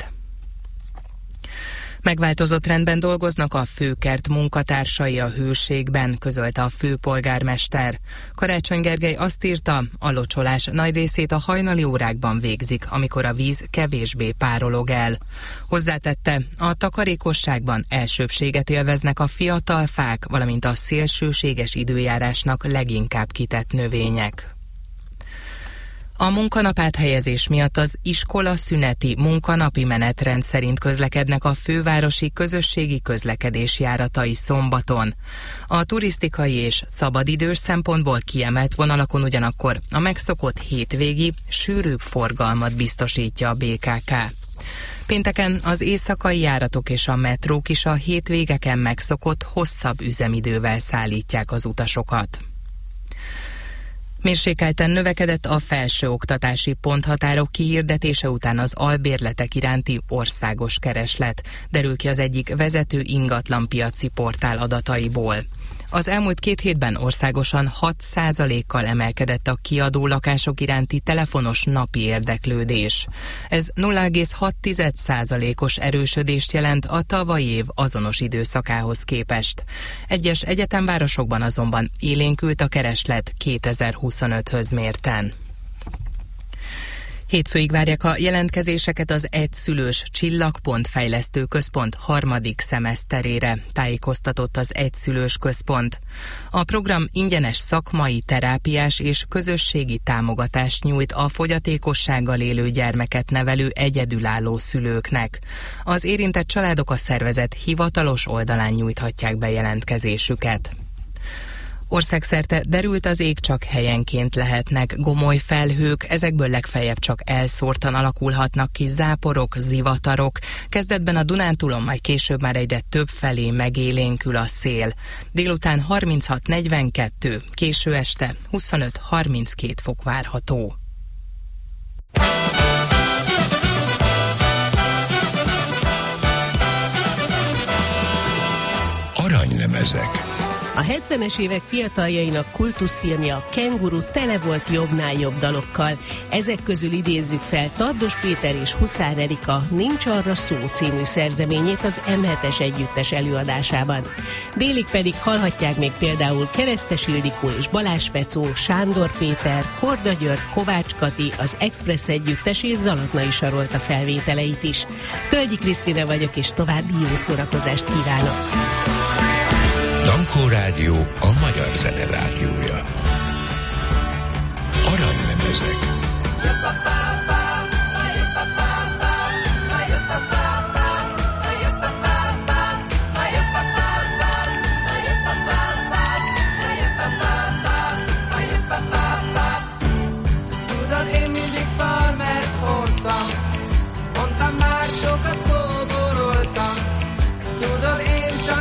Megváltozott rendben dolgoznak a főkert munkatársai a Hőségben, közölte a főpolgármester. Karácsony Gergely azt írta, a locsolás nagy részét a hajnali órákban végzik, amikor a víz kevésbé párolog el. Hozzátette, a takarékosságban elsőbséget élveznek a fiatal fák, valamint a szélsőséges időjárásnak leginkább kitett növények. A munkanapáthelyezés miatt az iskola szüneti munkanapi menetrend szerint közlekednek a fővárosi közösségi közlekedés járatai szombaton. A turisztikai és szabadidős szempontból kiemelt vonalakon ugyanakkor a megszokott hétvégi, sűrűbb forgalmat biztosítja a bé ká ká. Pénteken az éjszakai járatok és a metrók is a hétvégeken megszokott hosszabb üzemidővel szállítják az utasokat. Mérsékelten növekedett a felsőoktatási ponthatárok kihirdetése után az albérletek iránti országos kereslet, derül ki az egyik vezető ingatlanpiaci portál adataiból. Az elmúlt két hétben országosan hat százalékkal emelkedett a kiadó lakások iránti telefonos napi érdeklődés. Ez nulla egész hat százalékos erősödést jelent a tavalyi év azonos időszakához képest. Egyes egyetemvárosokban azonban élénkült a kereslet kétezer-huszonöthöz mérten. Hétfőig várják a jelentkezéseket az Egyszülős Csillagpont Fejlesztő Központ harmadik szemeszterére, tájékoztatott az Egyszülős Központ. A program ingyenes szakmai, terápiás és közösségi támogatást nyújt a fogyatékossággal élő gyermeket nevelő egyedülálló szülőknek. Az érintett családok a szervezet hivatalos oldalán nyújthatják be jelentkezésüket. Országszerte derült az ég, csak helyenként lehetnek gomoly felhők, ezekből legfeljebb csak elszórtan alakulhatnak ki záporok, zivatarok. Kezdetben a Dunántúlon, majd később már egyre több felé megélénkül a szél. Délután harminchat negyvenkettő, késő este huszonöt harminckét fok várható. Aranylemezek. A hetvenes évek fiataljainak kultuszfilmje, a Kenguru tele volt jobbnál jobb dalokkal. Ezek közül idézzük fel Tardos Péter és Huszár Erika Nincs arra szó című szerzeményét az em hetes együttes előadásában. Délig pedig hallhatják még például Keresztes Ildikó és Balázs Fecó, Sándor Péter, Korda György, Kovács Kati, az Express együttes és Zalatnai Sarolta felvételeit is. Tölgyi Krisztina vagyok, és további jó szórakozást kívánok! Dankó Rádió, a magyar zene rádiója. Aranylemezek. Tudod, én mindig farmert voltam, mondtam már sokat kóboroltam. Tudod, én csak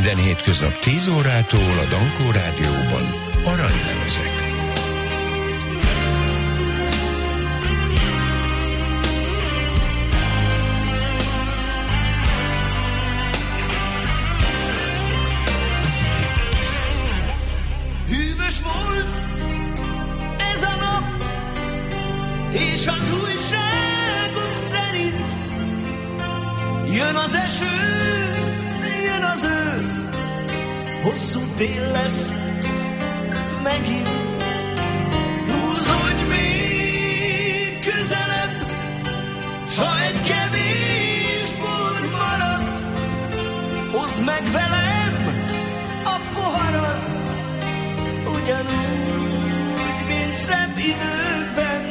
Minden hétköznap tíz órától a Dankó Rádióban aranylemezek. Hűvös volt ez a nap, és az újságok szerint jön az eső, jön az ősz, hosszú tél lesz megint. Húzódj még közelebb, s ha egy kevés bor maradt, hozd meg velem a poharat, ugyanúgy, mint szebb időkben.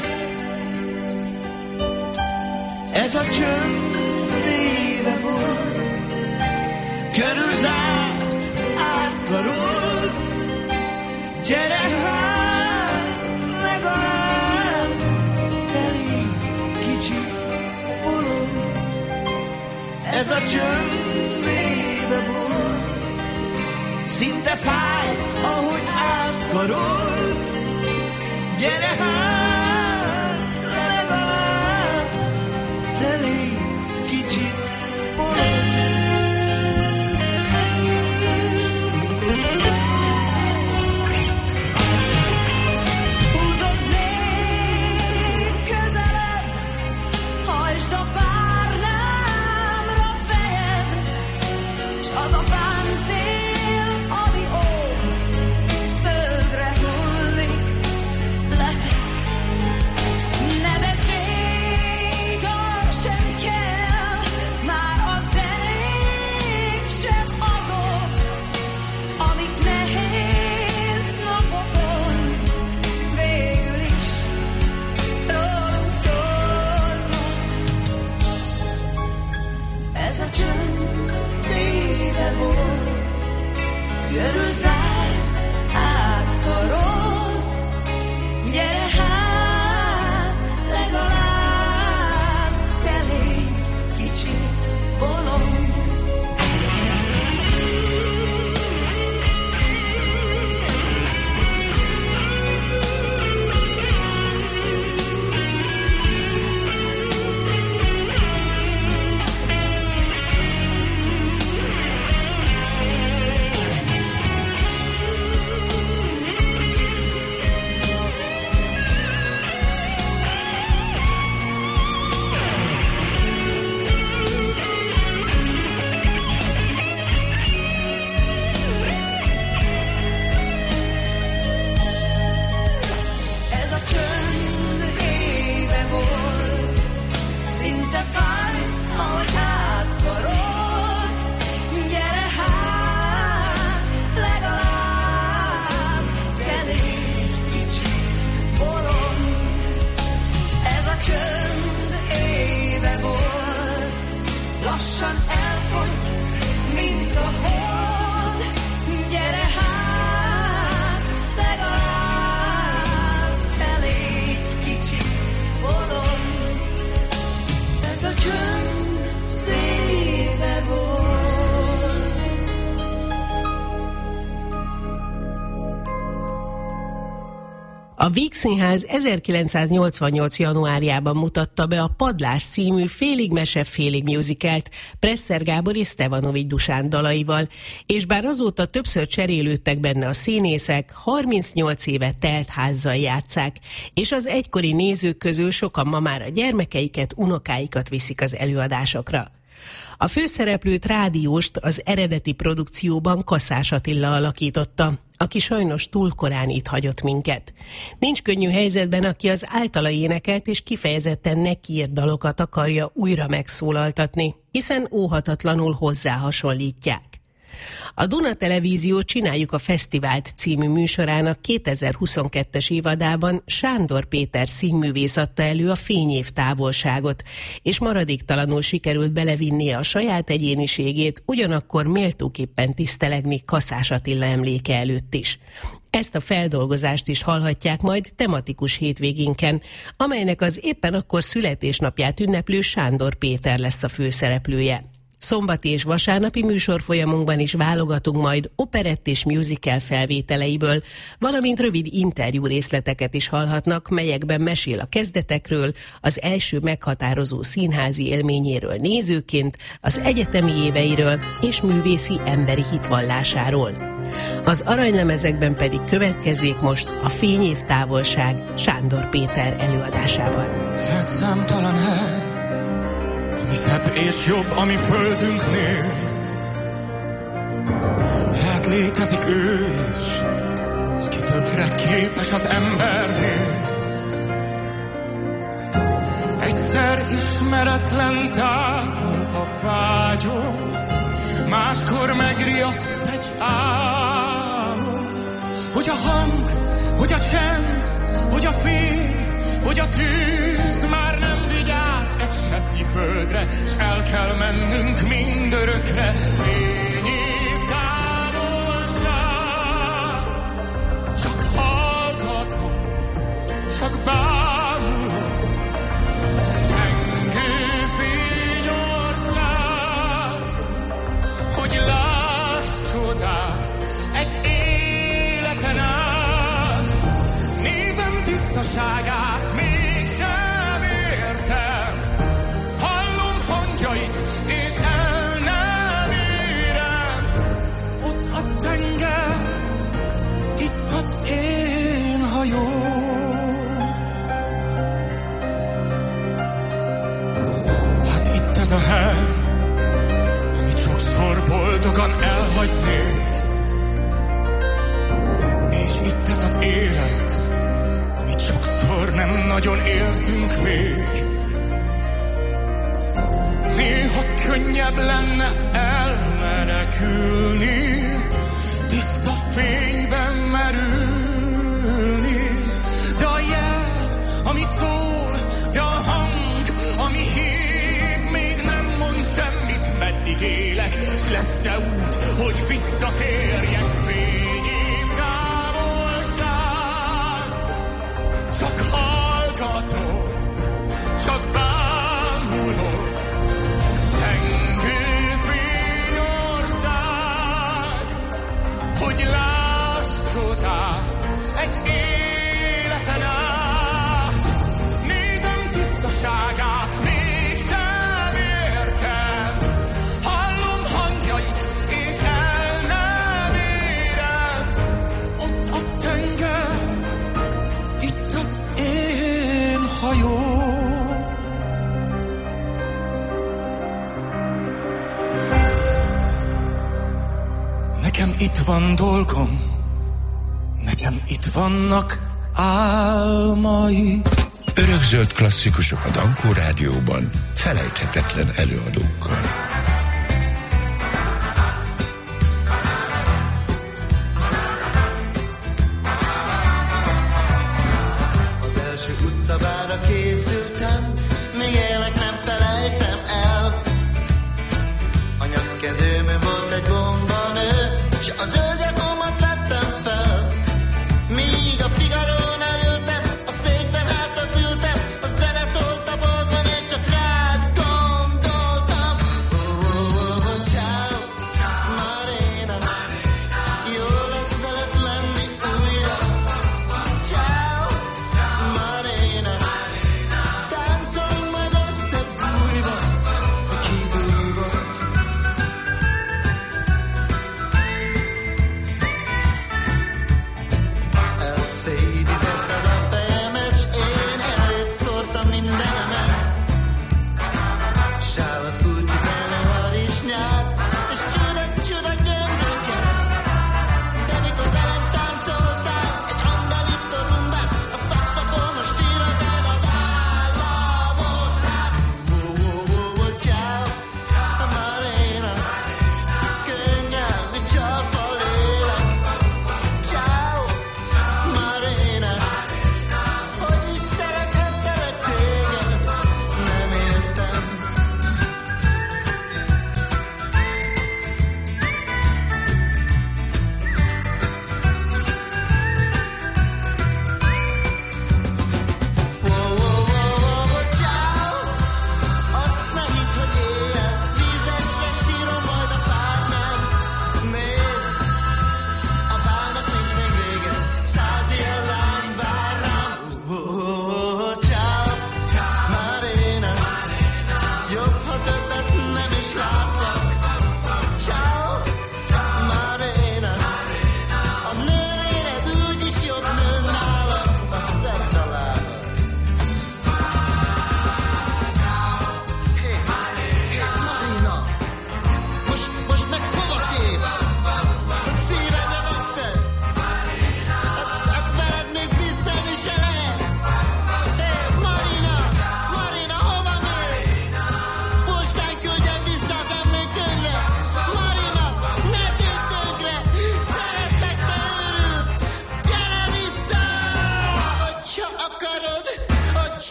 Ez a csönd éve volt, körülzárt, átkarolt. Gyere hát, legalább te légy kicsi bolond. Ez a csönd éve volt, szinte fájt, ahogy átkarolt. Gyere hát, legalább te légy kicsi bolond. Húzod még közelebb, hajtsd a párnámra fejed, s az a páncél, ami óv, földre hullik, lehet. Ne beszélj, dal sem kell, már a zenék sem azok, amik nehéz napokon végül is rólunk szóltak. Ez a csönd éve volt, körülzárt, átkarolt. Gyere hát, legalább te légy kicsi bolond. Ez a csönd éve volt, szinte fáj, ahogy átkarolt. Gyere hát, legalább te légy kicsi bolond. Ez a csönd éve volt, lassan elfogy, mint a hold. Gyere hát, legalább te légy kicsi bolond. Ez a csönd éve volt. A Víg Színház ezerkilencszáznyolcvannyolc. januárjában mutatta be a Padlás című félig mese, félig musicalt Presser Gábor és Stevanovics Dusán dalaival, és bár azóta többször cserélődtek benne a színészek, harmincnyolc éve telt házzal játsszák, és az egykori nézők közül sokan ma már a gyermekeiket, unokáikat viszik az előadásokra. A főszereplőt, Rádióst az eredeti produkcióban Kaszás Attila alakította, aki sajnos túl korán itt hagyott minket. Nincs könnyű helyzetben, aki az általa énekelt és kifejezetten nekiírt dalokat akarja újra megszólaltatni, hiszen óhatatlanul hozzá hasonlítják. A Duna Televízió Csináljuk a Fesztivált című műsorának kétezer-huszonkettes évadában Sándor Péter színművész adta elő a Fényév távolságot, és maradéktalanul sikerült belevinnie a saját egyéniségét, ugyanakkor méltóképpen tisztelegni Kaszás Attila emléke előtt is. Ezt a feldolgozást is hallhatják majd tematikus hétvégénken, amelynek az éppen akkor születésnapját ünneplő Sándor Péter lesz a főszereplője. Szombati és vasárnapi műsorfolyamunkban is válogatunk majd operett és musical felvételeiből, valamint rövid interjú részleteket is hallhatnak, melyekben mesél a kezdetekről, az első meghatározó színházi élményéről nézőként, az egyetemi éveiről és művészi emberi hitvallásáról. Az aranylemezekben pedig következzék most a Fényév távolság Sándor Péter előadásában. Hát számtalan hely, ami szebb és jobb, ami földünknél. Hát létezik ő is, aki többre képes az embernél. Egyszer ismeretlen távol a vágyom, máskor megriaszt egy álom. Hogy a hang, hogy a csend, hogy a fény, hogy a tűz már nem vigyáz egy seppnyi földre, s el kell mennünk mindörökre. Fényév távolság, csak hallgatom, csak bámulom. Szengő fényország, hogy láss csodát egy életen át. Nézem tisztaságát, mégsem értem. Hallom hangjait, és el nem érem. Ott a tenger, itt az én hajóm. Hát itt ez a hely, amit sokszor boldogan elhagynék. És itt ez az élet, amit sokszor nem nagyon értünk még. Néha könnyebb lenne elmenekülni, tiszta fényben merülni. De a jel, ami szól, de a hang, ami hív, még nem mond semmit, meddig élek, s lesz-e út, hogy visszatérjek. Fényév távolság, csak hallgatom, csak bámulom. Szengő fényország, hogy láss csodát egy életen át. Nézem tisztaságát, mégsem értem. Hallom hangjait, és el nem érem. Ott a tenger, itt az én hajóm. Nekem itt van dolgom, nekem itt vannak álmai. Örökzöld klasszikusok a Dankó Rádióban, felejthetetlen előadókkal. Az első utcabára készültem, még élek nem felejtem el. A nyakkedőmön volt egy bombanő, s az ő gyakomat vettem fel. Míg a Figarónál ültem, a székben hátat ültem, a zene szólt a boltban, és csak rád gondoltam. Oh, oh, oh, ciao, Marina, jó lesz veled lenni újra. Ciao, Marina, te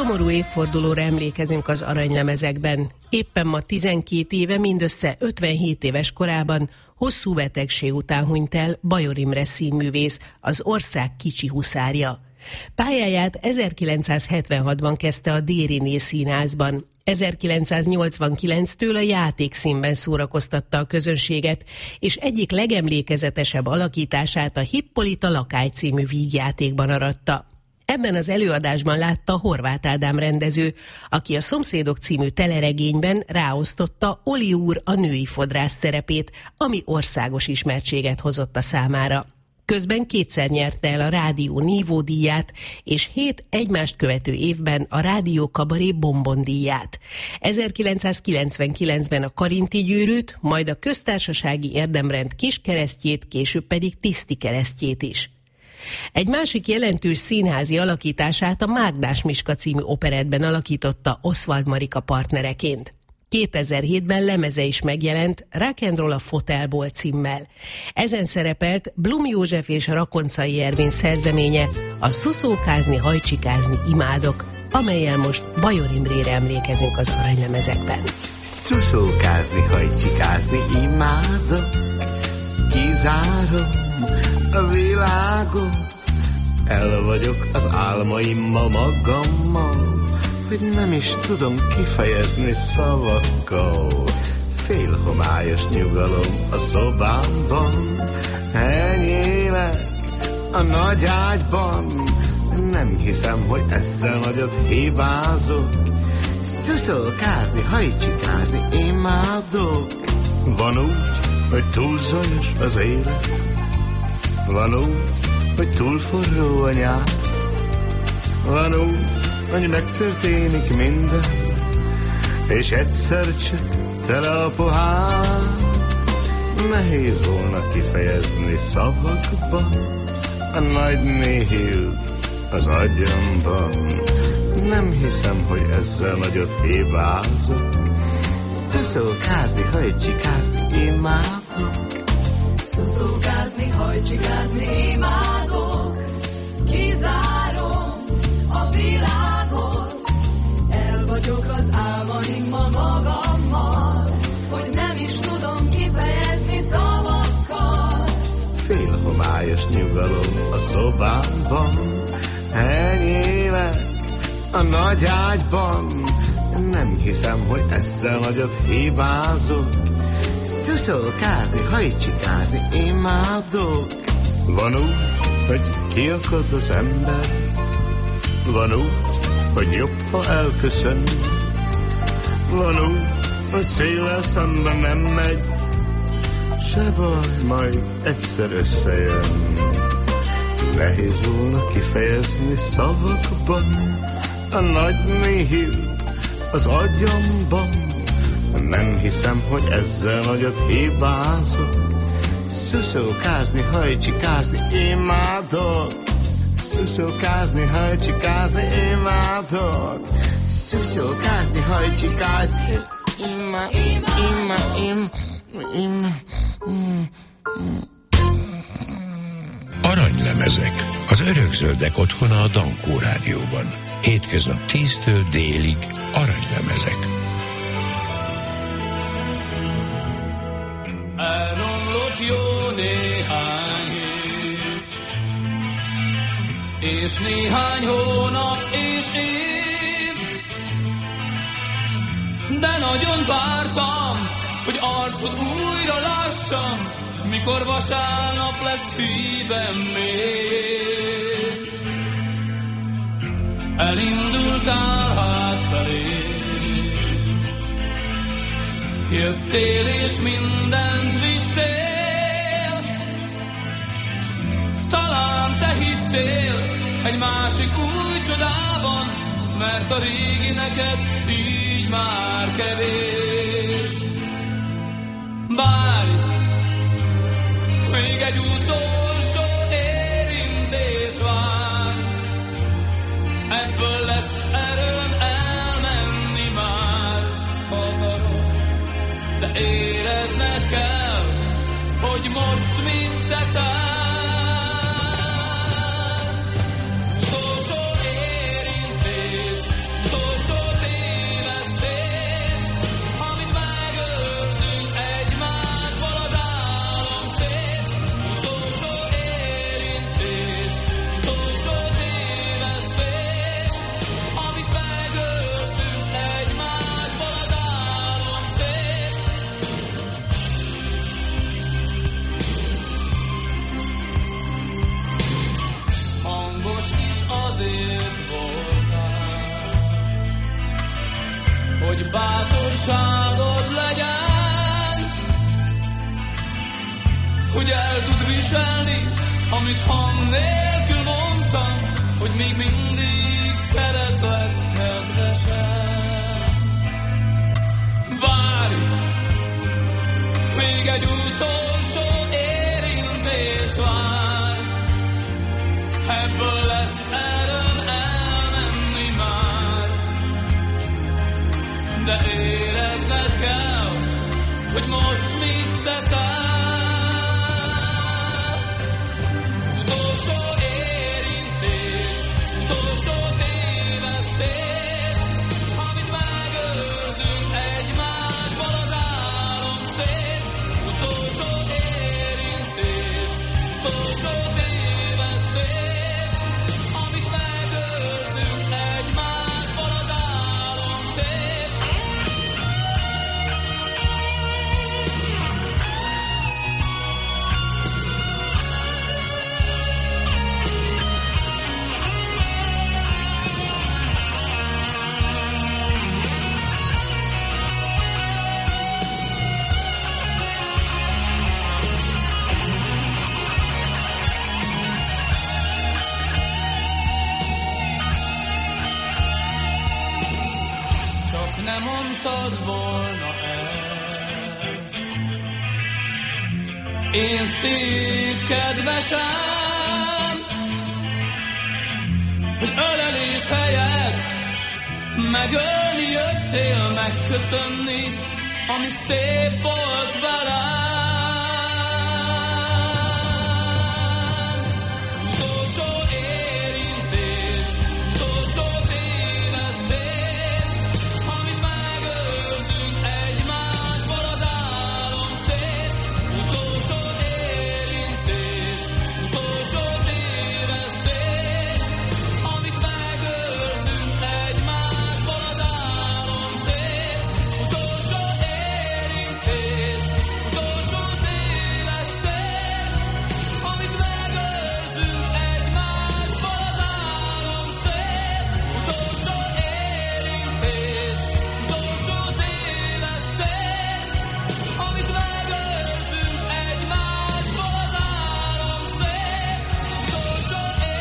Szomorú évfordulóra emlékezünk az aranylemezekben. Éppen ma tizenkét éve, mindössze ötvenhét éves korában hosszú betegség után hunyt el Bajor Imre színművész, az ország kicsi huszárja. Pályáját ezerkilencszázhetvenhatban kezdte a Dériné Színházban. ezerkilencszáznyolcvankilenctől a Játékszínben szórakoztatta a közönséget, és egyik legemlékezetesebb alakítását a Hippolita Lakály című vígjátékban aratta. Ebben az előadásban látta Horváth Ádám rendező, aki a Szomszédok című teleregényben ráosztotta Oli úr a női fodrász szerepét, ami országos ismertséget hozott a számára. Közben kétszer nyerte el a Rádió Nívó díját, és hét egymást követő évben a Rádió Kabaré Bombon díját. ezerkilencszázkilencvenkilencben a Karinti Gyűrűt, majd a Köztársasági Érdemrend kiskeresztjét, később pedig tiszti keresztjét is. Egy másik jelentős színházi alakítását a Mágnás Miska című operettben alakította Oswald Marika partnereként. kétezer-hétben lemeze is megjelent, Rock and Roll a Fotelból címmel. Ezen szerepelt Blum József és Rakoncai Ervin szerzeménye, a Szuszókázni, hajcsikázni imádok, amellyel most Bajor Imrére emlékezünk az aranylemezekben. Szuszókázni, hajcsikázni imádok, kizárom a világot, el vagyok az álmaimmal magammal, hogy nem is tudom kifejezni szavakkal. Félhomályos nyugalom a szobámban, enyélek a nagy ágyban, nem hiszem, hogy ezzel nagyot hibázok. Szuszolkázni, hajcsikázni imádok. Van úgy, hogy túl zajos az élet, van úgy, hogy túl forró a nyár, van úgy, hogy megtörténik minden, és egyszer csak tele a pohár. Nehéz volna kifejezni szavakban a nagy néhült az agyamban. Nem hiszem, hogy ezzel nagyot hibázok. Szuszókázni, hajcsikázni imádok. Szuszókázni, hajcsikázni imádok. Kizárom a világot, el vagyok az álmaimmal magammal, hogy nem is tudom kifejezni szavakkal. Félhomályos nyugalom a szobámban, enyélek a nagy ágyban, nem hiszem, hogy ezzel nagyot hibázok. Szuszolkázni, hajcsikázni imádok. Van úgy, hogy kiakad az ember, van úgy, hogy jobb, ha elköszön, van úgy, hogy széllel szemben nem megy, se baj, majd egyszer összejön. Nehéz volna kifejezni szavakban a nagy néhült az agyamban, nem hiszem, hogy ezzel nagyot hibázok. Szuszókázni, hajcsikázni imádok. Szuszókázni, hajcsikázni imádok. Szuszókázni, hajcsikázni ima, ima, ima, ima, ima. Aranylemezek, az örökzöldek otthona a Dankó Rádióban. Hétköznap tíztől délig aranylemezek. Elromlott jó néhány hét, és néhány hónap és év, de nagyon vártam, hogy arcod újra lássam, mikor vasárnap lesz hívem még. Elindultál hátfelé, jöttél és mindent vittél, talán te hittél egy másik új csodában, mert a régi neked így már kevés. Várj, még egy utolsó érintés vár, ebből lesz erőm elmenni már, akarok, de érezned kell, hogy most mit teszel. Utolsó érintés, hogy bátorságod legyen, hogy el tud viselni, amit hang nélkül mondtam, hogy még mindig szeretlek, kedvesem. Várj, még egy utolsó érintés vár, ebből lesz erőm elmenni már, de érezned kell, hogy most mit teszel. Utolsó érintés, utolsó tévesztés, amit megőrzünk egymásban az álom szép. Utolsó érintés, utolsó tévesztés, amit megőrzünk egymásban az álom szép. Csak nem mondtad volna el, én szép kedvesem, hogy ölelés helyett megölni jöttél megköszönni, ami szép volt velem. Utolsó érintés, utolsó tévesztés, amit megőrzünk egymásból az álom szép. Utolsó érintés, utolsó tévesztés, amit megőrzünk egymásból az álom szép. Utolsó érintés, utolsó tévesztés, amit megőrzünk egymásból az álom szép. Utolsó érintés, utolsó tévesztés, amit megőrzünk egymásból az álom szép. Utolsó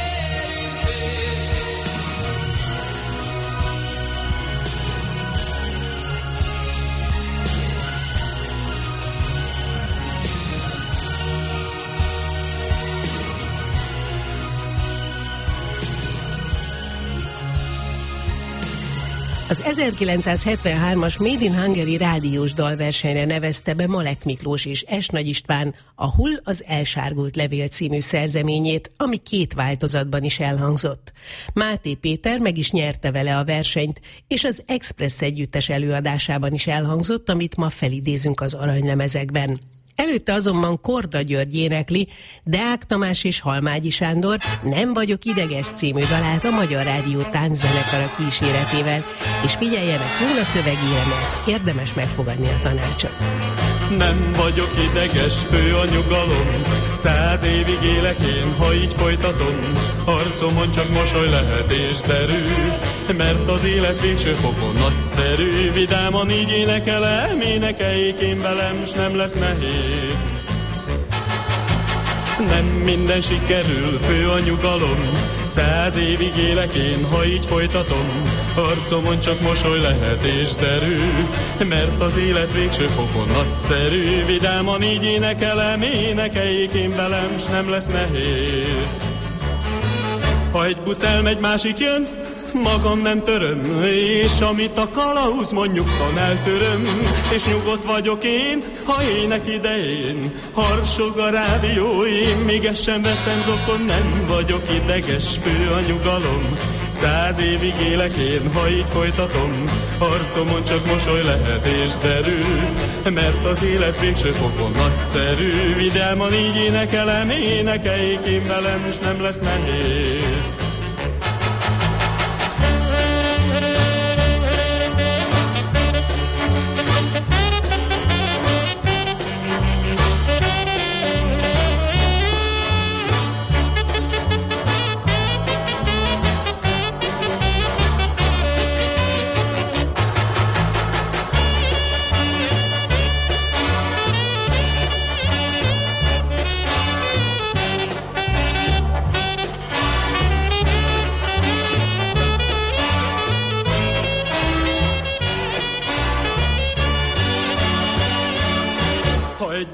Az ezerkilencszázhetvenhármas Made in Hungary rádiós dalversenyre nevezte be Malek Miklós és S. Nagy István a Hull az elsárgult levél című szerzeményét, ami két változatban is elhangzott. Máté Péter meg is nyerte vele a versenyt, és az Express együttes előadásában is elhangzott, amit ma felidézünk az aranylemezekben. Előtte azonban Korda György énekli Deák Tamás és Halmágyi Sándor Nem vagyok ideges című dalát a Magyar Rádió tánczenekara kíséretével, és figyeljenek jól a szövegére, mert érdemes megfogadni a tanácsot. Nem vagyok ideges, fő a nyugalom, száz évig élek én, ha így folytatom. Arcomon csak mosoly lehet és derű, mert az élet végső fokon nagyszerű. Vidáman így énekelem, énekeljék én velem, s nem lesz nehéz. Nem minden sikerül, fő a nyugalom, száz évig élek én, ha így folytatom. Arcomon csak mosoly lehet és derű, mert az élet végső fokon nagyszerű. Vidáman így énekelem, énekeljék én velem, s nem lesz nehéz. Ha egy busz elmegy, másik jön, magam nem töröm, és amit a kalauz mondjuk, eltöröm, és nyugodt vagyok én, ha ének idején harsog a rádió, én még ezt sem veszem zokon, nem vagyok ideges, fő a nyugalom, száz évig élek én, ha így folytatom, arcomon csak mosoly lehet és derű, mert az élet végső fokon nagyszerű. Vidáman így énekelem, énekeljék én velem, s nem lesz nehéz.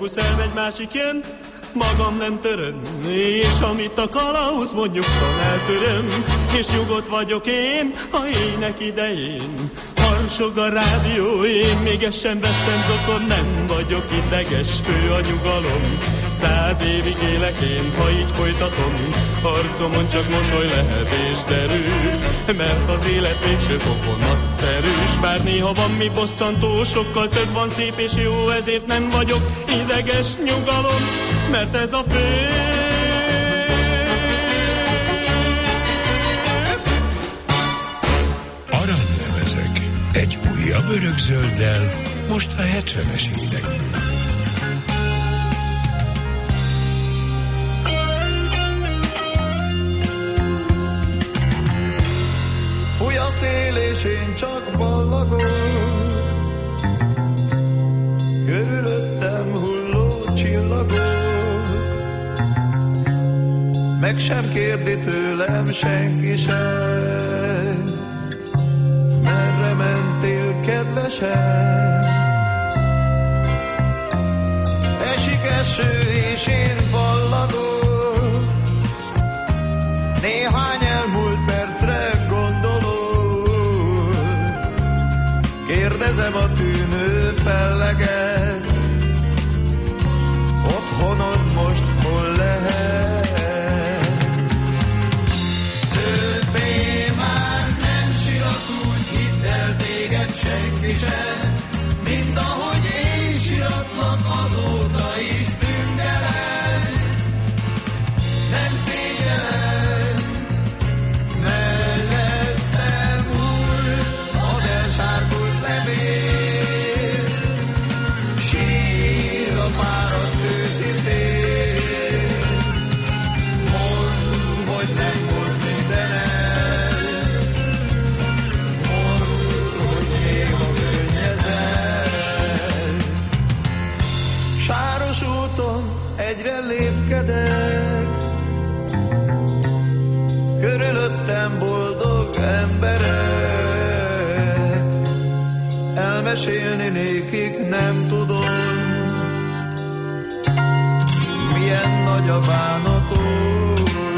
busz elmegy, másik jön, magam nem töröm, és amit a kalauz mondjuk nyugtan eltöröm, és nyugodt vagyok én a ének idején. Harsog a rádió, én még ezt sem veszem zokon, nem vagyok ideges, fő a nyugalom. Száz évig élek én, ha így folytatom, arcomon csak mosoly lehet és derű, mert az élet végső fokon nagyszerű. S bár néha van mi bosszantó, sokkal több van szép és jó, ezért nem vagyok ideges, nyugalom, mert ez a fő. Aranylemezek egy újabb örökzölddel, most a hetvenes évekből. Fúj a szél és én csak ballagok, körülöttem hulló csillagok, meg sem kérdi tőlem senki sem, merre mentél, kedvesem? Esik eső és én ballagok, néhány elmúlt percre gondolok, kérdezem a tűnő felleget, otthonod most hol lehet? Többé már nem sirat, úgy hidd el, téged senki sem, mint ahogy én siratlak azóta is szündelen. Nem szégyellem, mellettem úr az elsárgult levél, sír a fáradt őszi szél. Mondd, hogy nem volt minden el, mondd, hogy néha könnyezel. Sáros úton egyre lépkedek, körülöttem boldog emberek, elmesélni nékik nem tudom, milyen nagy a bánatom.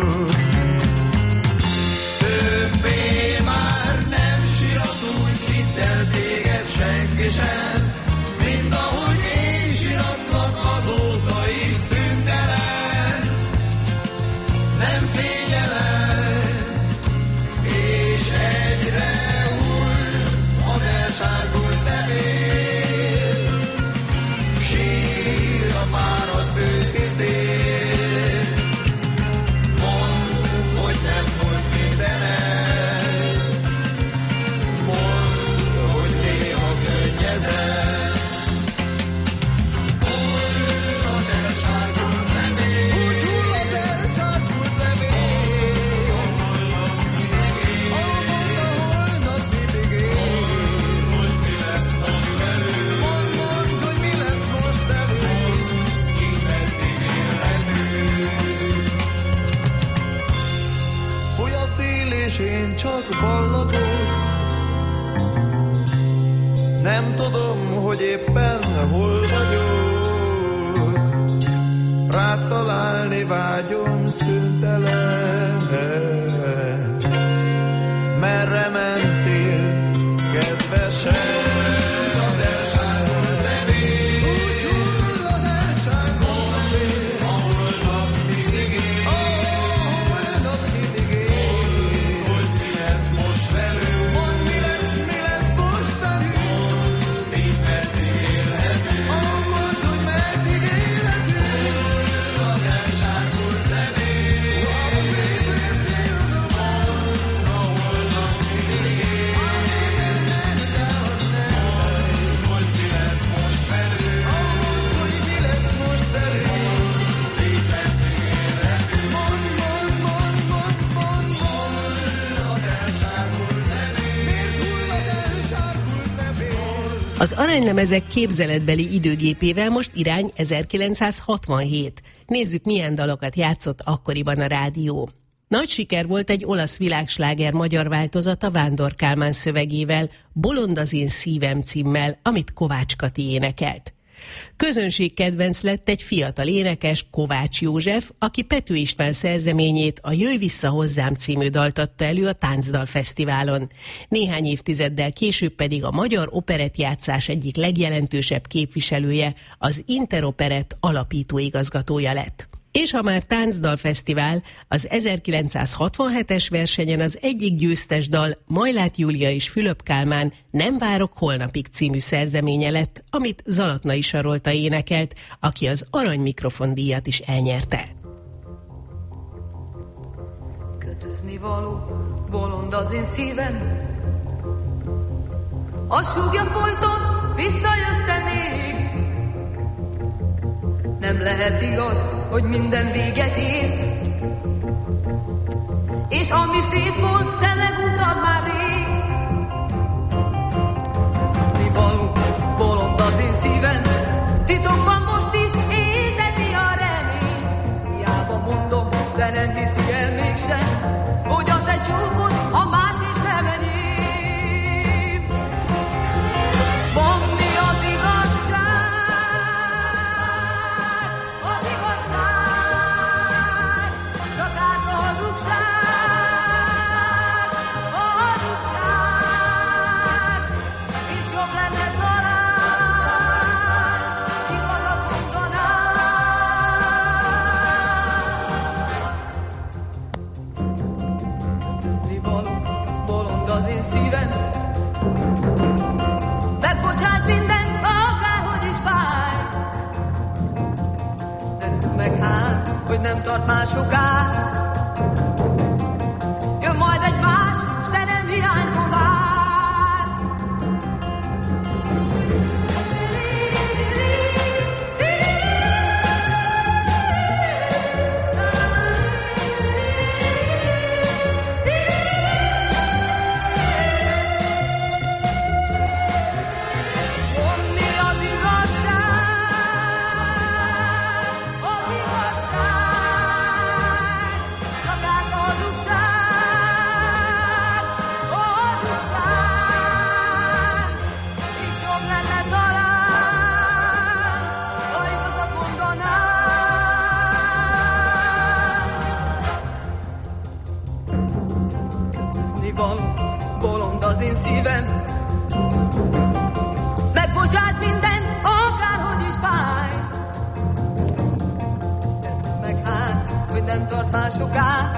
Többé már nem sirat, úgy hidd el, téged senki sem, mint ahogy én siratlak azóta is szüntelen. Nem szégyellem, és egyre hull az elsárgult levél, sír a fáradt őszi szél. Mondd, hogy nem volt minden el, mondd, hogy néha könnyezel. Hull az elsárgult levél, úgy hull az elsárgult levél, holnap mindig él, holnap mindig él. Hogy mi lesz most velünk? Mondd, mondd, hogy mi lesz most velünk? Így meddig élhetünk? Fúj a szél és én csak ballagok, nem tudom, hogy éppen hol vagyok, rád találni vágyom szüntelen. Merre mentél, kedvesem? Az elsárgult levél, úgy hull az elsárgult levél, a holnap mindig él, a holnap mindig él. Hogy mi lesz most velünk? Mondd, mi lesz, mi lesz most velünk? Mondd, így meddig élhetünk? Mondd, hogy meddig élhetünk? Az elsárgult levél, a holnap mindig él. Hogy mi lesz most velünk? Mondd, hogy mi lesz most velünk? Így meddig élhetünk? Mondd, mondd, mondd, mondd, mondd, mondd, az elsárgult levél. Miért hull az elsárgult levél? Az aranylemezek képzeletbeli időgépével most irány ezerkilencszázhatvanhét. Nézzük, milyen dalokat játszott akkoriban a rádió. Nagy siker volt egy olasz világsláger magyar változata Vándor Kálmán szövegével, Bolond az én szívem címmel, amit Kovács Kati énekelt. Közönségkedvenc lett egy fiatal énekes, Kovács József, aki Pető István szerzeményét, a Jöjj vissza hozzám című dalt adta elő a Táncdal Fesztiválon. Néhány évtizeddel később pedig a magyar operettjátszás egyik legjelentősebb képviselője, az Interoperett alapító igazgatója lett. És ha már Táncdal Fesztivál, az ezerkilencszázhatvanhetes versenyen az egyik győztes dal Majlát Júlia és Fülöp Kálmán Nem várok holnapig című szerzeménye lett, amit Zalatnai Sarolta énekelt, aki az Arany Mikrofon díjat is elnyerte. Kötözni való, bolond az én szívem, azt súgja folyton, visszajössz te még. Nem lehet igaz, hogy minden véget ért, és ami szép volt, te meguntad már rég. Kötözni való, bolond az én szívem, titokban most is éteti a remény. Hiába mondom, de nem hiszi el mégsem, hogy a te csókod a más is nem enyém. Mondd, mi az igazság? Megbocsát mindent, akárhogy is fáj, de tudd meg ám, hogy nem tart már soká. Jön majd egy más, s te nem hiányzol már. Bolond az én szívem, megbocsát minden, akárhogy is fáj. De tudd meg hát, hogy nem tart már soká.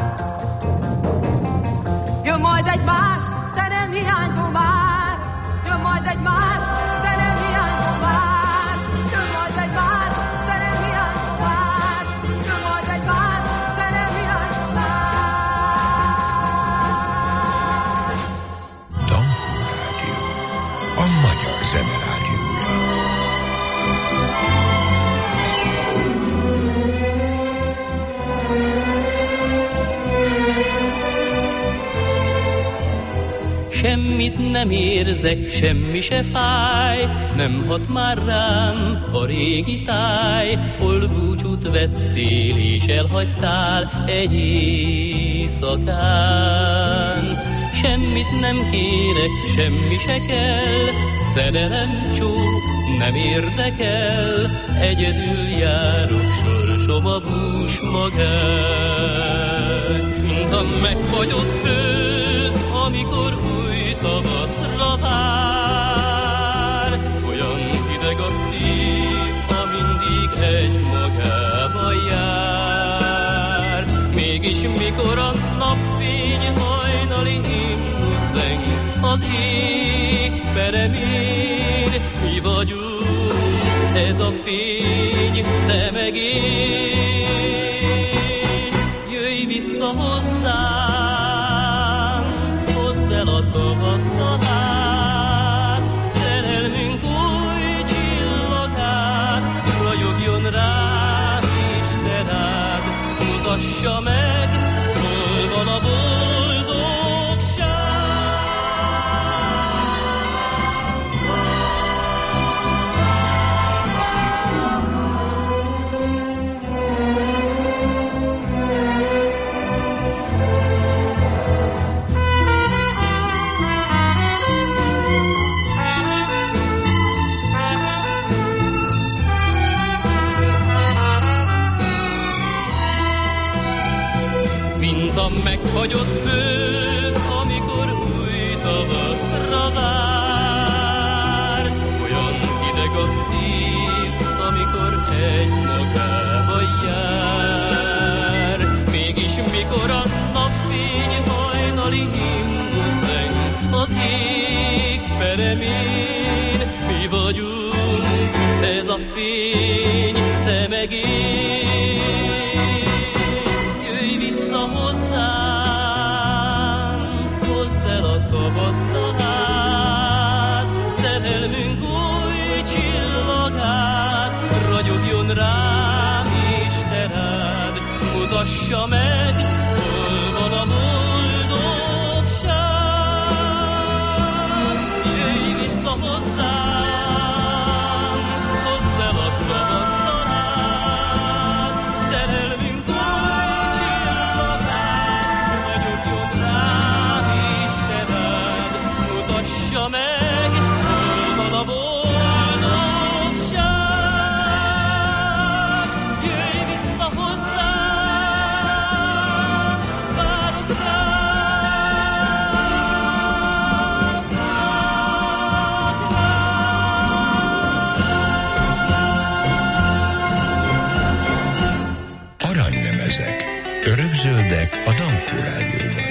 Jön majd egy más, te nem hiányzol már. Jön majd egy más, te nem hiányzol már. Jön majd egy más, te nem hiányzol már. Jön majd egy más, te nem hiányzol már. A Magyar Zene Rádiója. Semmit nem érzek, semmi se fáj, nem hat már rám a régi táj, hol búcsút vettél és elhagytál egy éjszakán. Semmit nem kérek, semmi se kell, szerelem csók nem érdekel, egyedül járok sorsom a bús magány. Mint a megfagyott föld, amikor új tavaszra vár, olyan hideg a szív, ha mindig egy magába jár. Mégis mikor a napfény hajnali himnusz zeng, az ég peremén, mi vagyunk, ez a fény, te meg én. Jöjj vissza hozzám, hozd el a tavaszt hát, szerelmünk új csillagát, ragyogjon rám és te rád, mutassa meg, hol van a boldogság. Fagyott föld, amikor új tavaszra vár. Olyan hideg a szív, amikor egy magával jár. Mégis mikor a napfény hajnali himnus zeng az ég peremén, mi vagyunk ez a fény, te meg én. Jöjj vissza hozzám, hozd el a tapasztalát, szerelmünk új csillagát, ragyogjon rám és te rád, mutassa meg, hol van a boldogság. Jöjj vissza hozzám, hozd el a tapasztalát, szerelmünk új csillagát, ragyogjon rám és te rád, mutassa meg, hol van a boldogság. Jöjj vissza hozzám, várok Aranylemezek. Örökzöldek a Dankó Rádióban.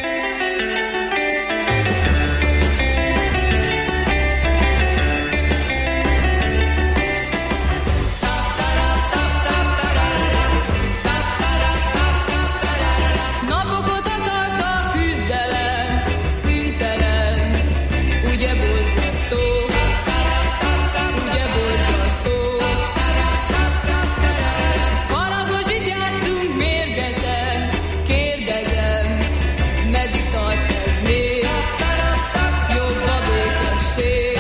Napok óta tart a küzdelem, szüntelen, ugye borzasztó, ugye borzasztó. Haragos itt játszunk mérgesen, kérdezem, meddig tart ez még? Jobb a békesség.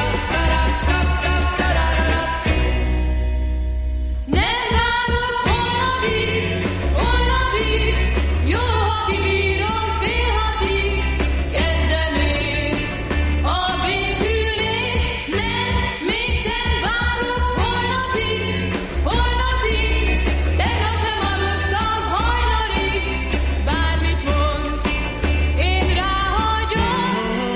Nem várok holnapig, holnapig, jó, ha kibírom fél hatig, kezdem én a békülés, nem, mégsem várok holnapig, holnapig, tegnap sem aludtam hajnalig, bármit mond, én ráhagyom.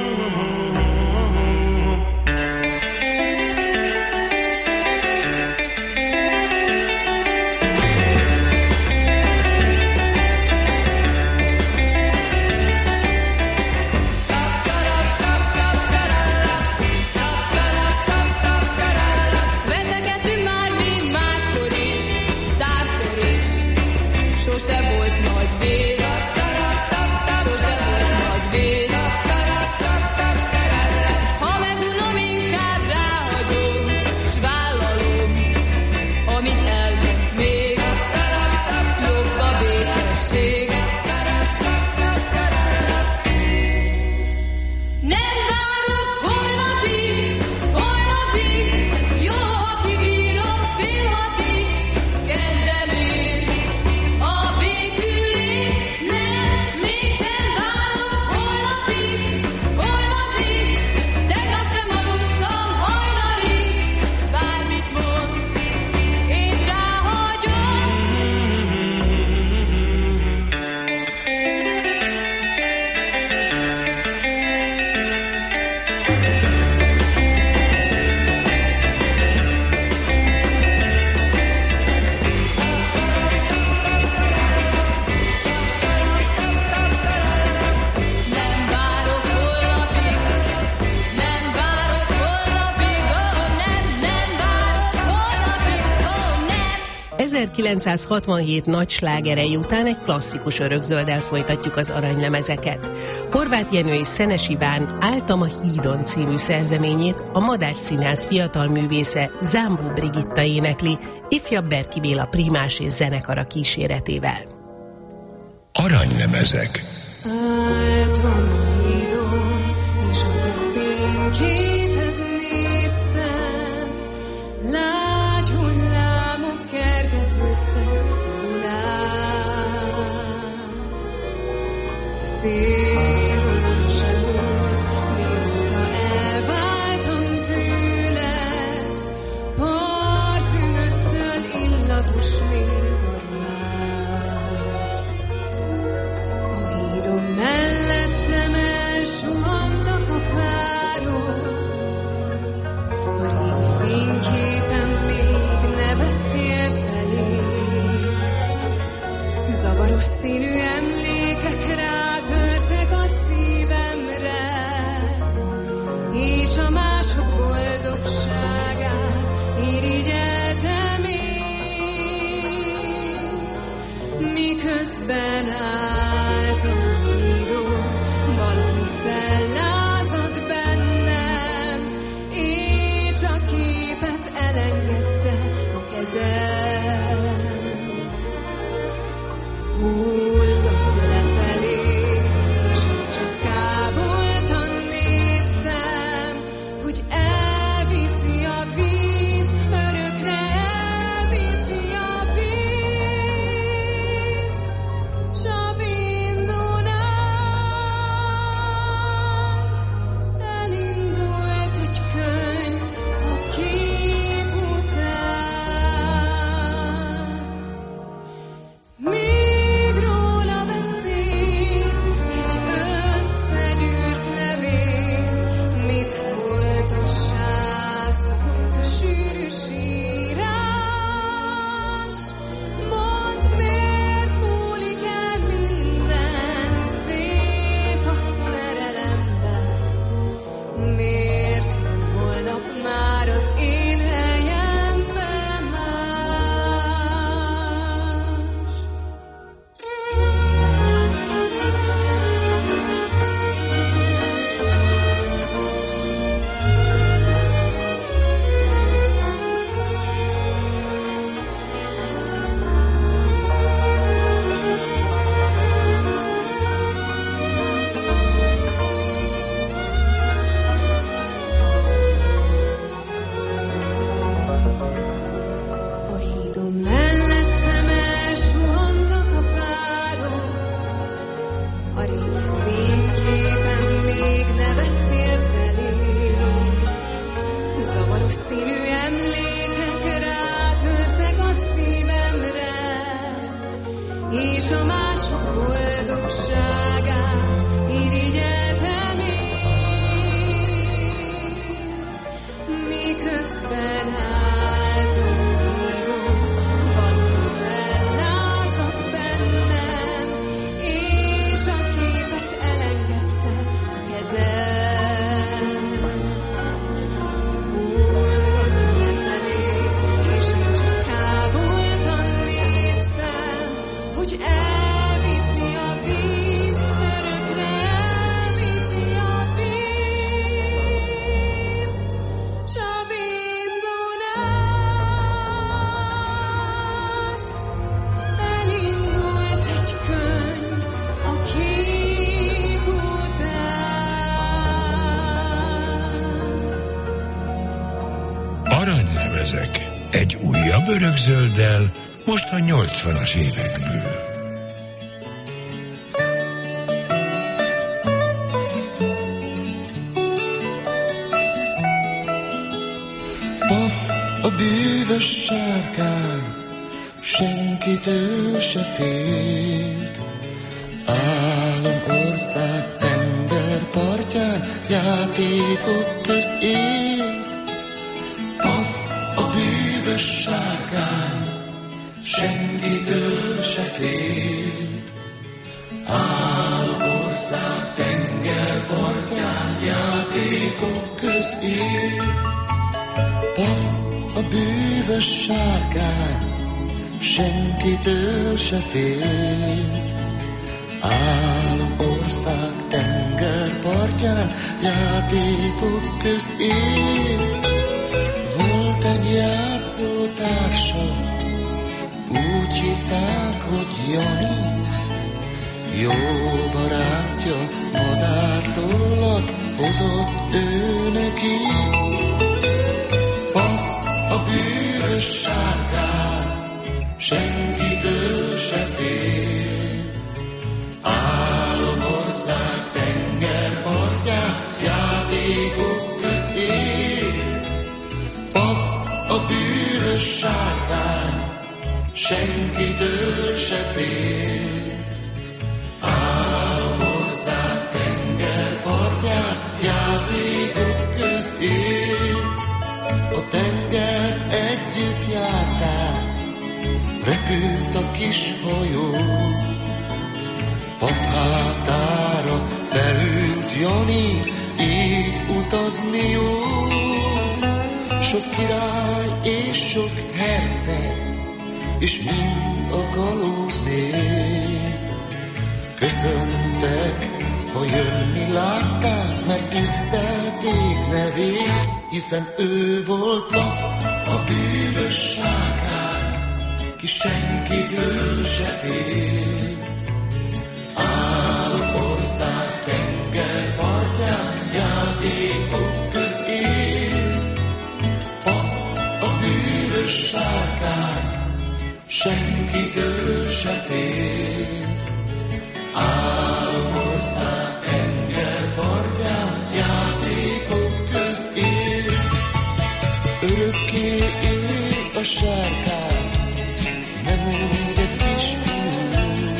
Veszekedtünk már mi máskor is, százszor is, sose volt nagy vér, sose volt nagy vér. Ha megunom, inkább ráhagyom, s vállalom, amit elmond még, jobb a békesség. Nem várok holnapig, holnapig, jó, ha kibírom fél hatig, kezdem én a békülés, nem, mégsem várok holnapig, holnapig, tegnap sem aludtam hajnalig, bármit mond, én ráhagyom. Nem várok holnapig, nem várok holnapig, ó nem, nem várok holnapig, ó nem. ezerkilencszázhatvanhét nagy slágerei után egy klasszikus örökzölddel folytatjuk az aranylemezeket. Horváth Jenő és Szenes Iván Álltam a hídon című szerzeményét a Madách Színház fiatal művésze Zámbó Brigitta énekli, ifjabb Berki Béla primás és zenekara kíséretével. Aranylemezek. Álltam a hídon, és a te fényképed néztem, lágy hullámok kergetőztek a Dunán. Fél óra sem volt, mióta elváltam tőled, parfümöttől illatos még a ruhád. A hídon mellett Miközben álltam a hídon, valami fellázadt bennem, és a képet elengedte a kezem. Hullott lefelé, és én csak kábultan néztem, hogy elviszi a víz, örökre elviszi a víz. S a Vindunán elindult egy könyv a kép után. Még róla beszél egy összegyűrt levél, mit foltossáztatott a sűrű sírás. Mondd, miért múlik el minden szép a szerelemben? Miért jön holnap már az én helyemben más? A hídon mellettem elsuhantak a párok, a régi fényképen még nevettél felé. Zavaros színű emlékek rátörtek a szívemre, és a mások boldogságát irigyeltem én. Miközben álltam a hídon, valami fellázadt bennem, és a képet elengedte a kezem. Hullott lefelé, és én csak kábultan néztem, hogy elviszi a víz, örökre elviszi a víz. S a Vindunán elindult egy könyv a kép után. Aranylemezek. Egy újabb örökzölddel, most a nyolcvanas évekből. Paf, a bűvös sárkány, senkitől se félt. Álomország tengerpartján játékok közt élt. Paf, a bűvös sárkány, senkitől se félt. Álomország tengerpartján játékok közt élt. Paf, a bűvös sárkány, senkitől se félt. Álomország tengerpartján játékok közt élt. Volt egy játszótársa, úgy hívták, hogy Jani. Jó barátja madártollat hozott ő neki. Paf, a bűvös sárkány, senkitől se fél. Álomország tengerpartján játékok közt él. Paf, a bűvös sárkány, senkitől se fél. Álomország tengerpartján játékok közt él. A tenger együtt járták, repült a kis hajó. Paf hátára felült Jani, így utazni jó. Sok király és sok herceg, és mind a kalóz nép. Köszöntek, ha jönni látták, mert tisztelték nevét, hiszen ő volt Paf, a bűvös sárkány, ki senkitől se fél. Áll ország tengerpartján, játékok közt él. Paf, a bűvös sárkány, senkitől se fél. Álmország tengerpartján, játékok közt él. Örökké él a sárkány, nem úgy egy kisfiú.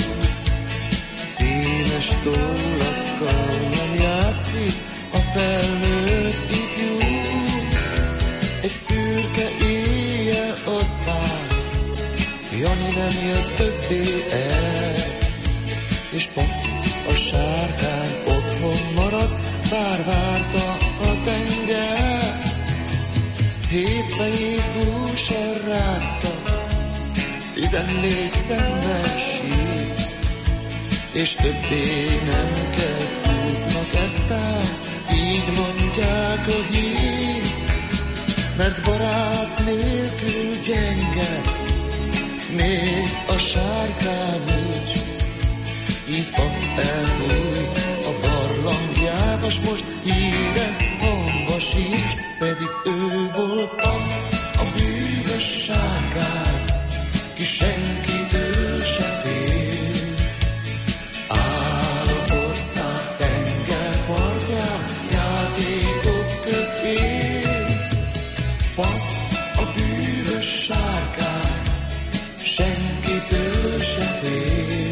Színes tollakkal nem játszik a felnőtt ifjú. Egy szürke éjjel aztán Jani nem jött többé el, és Paf, a sárkány otthon maradt, bár várta a tenger. Hét fejét bússal rázta, tizennégy szemmel sírt, és többé nem kell tudnak eztán, így mondják a hírt. Mert barát nélkül gyenge, még a sárkány is. Így Paf elbújt a barlangjába, s most híre hangva sincs, pedig ő volt Paf, a bűvös sárkány, ki senkitől se fél. Áll a ország tengerpartján, játékok közt él. Paf, a bűvös sárkány, senkitől se fél.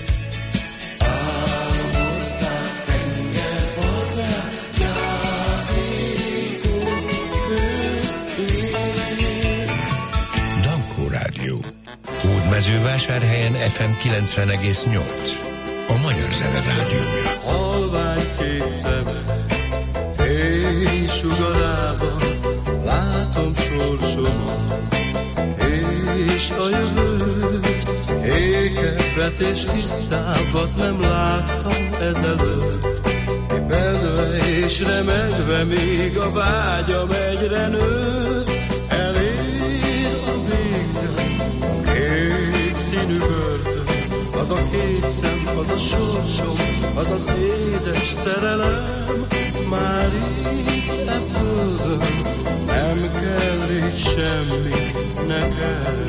Hódmezővásárhelyen ef em kilencven egész nyolc. A Magyar Zene Rádiója. Halvány kék szemek fénysugarában látom sorsomat, és a jövőt, kékebbet és tisztábbat nem láttam ezelőtt. Kipedve és remegve, míg a vágyam egyre nőtt, elér a végzet, a kék színű börtön, az a két szem, az a sorsom, az az édes szerelem, már itt e földön nem kell itt semmi nekem.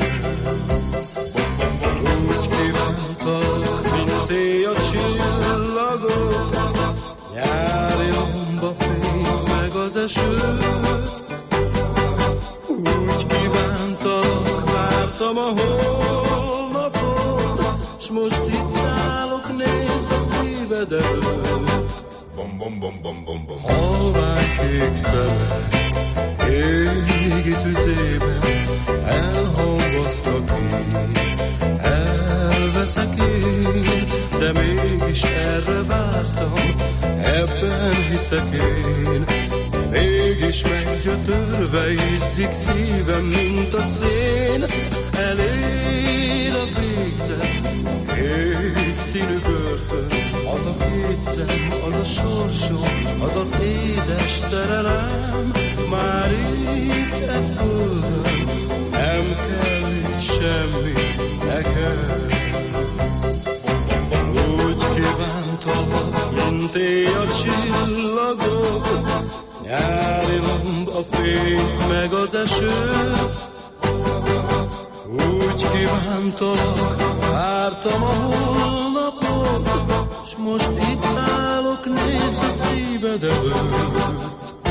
Úgy kívántalak, mint éj a csillagok, nyári lomba fényt meg az esőt. Úgy kívántalak, vártam a holnapot, s most itt állok, nézd a szíved előtt. Halvány kék szemek égi tüzében elhangoztak én, elveszek én, de mégis erre vártam, ebben hiszek én. Mégis meggyötörve izzik szívem, mint a szén, elér a végzet, a kék színű börtön, az a két szem, az a sorsom, az az édes szerelem, már itt e földön nem kell itt semmi nekem. Úgy kívántalak, mint éj a csillagok, nyári lomb a fényt meg az esőt. Úgy kívántalak, vártam a holnapot, s most itt állok, nézd a szíved előtt.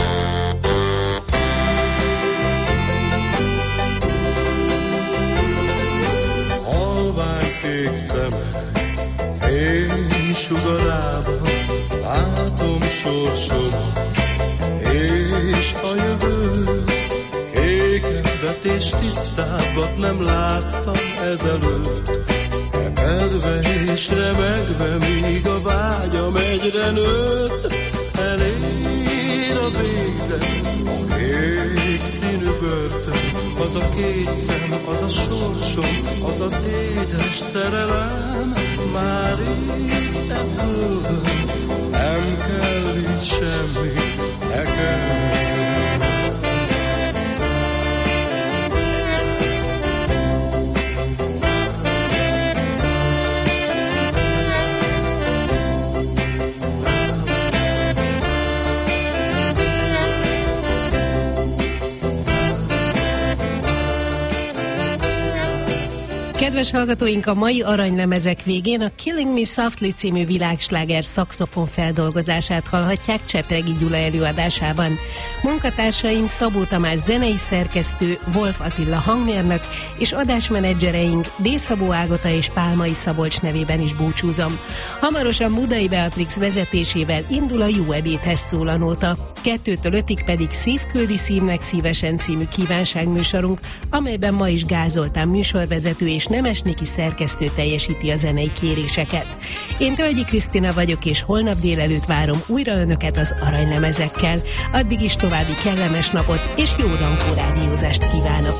Halvány kék szemek fénysugarában látom sorsomat, és a jövőt, kékebbet és tisztábbat nem láttam ezelőtt. Repedve és remegve, míg a vágyam egyre nőtt, elér a végzet, a kék színű börtön, az a két szem, az a sorsom, az az édes szerelem, már itt e földön, nem kell itt semmi nekem. Kedves hallgatóink, a mai aranylemezek végén a Killing Me Softly című világsláger szaxofon feldolgozását hallhatják Csepregi Gyula előadásában. Munkatársaim Szabó Tamás zenei szerkesztő, Wolf Attila hangmérnök és adásmenedzsereink D. Szabó Ágota és Pálmai Szabolcs nevében is búcsúzom. Hamarosan Budai Beatrix vezetésével indul a Jó ebédhez szól a nóta. Kettőtől ötig pedig Szív küldi szívnek szívesen című kívánságműsorunk, amelyben ma is Gál Zoltán műsorvezető és Nemes Niki szerkesztő teljesíti a zenei kéréseket. Én Tölgyi Krisztina vagyok, és holnap délelőtt várom újra önöket az aranylemezekkel. Addig is további kellemes napot és jó Dankó rádiózást kívánok!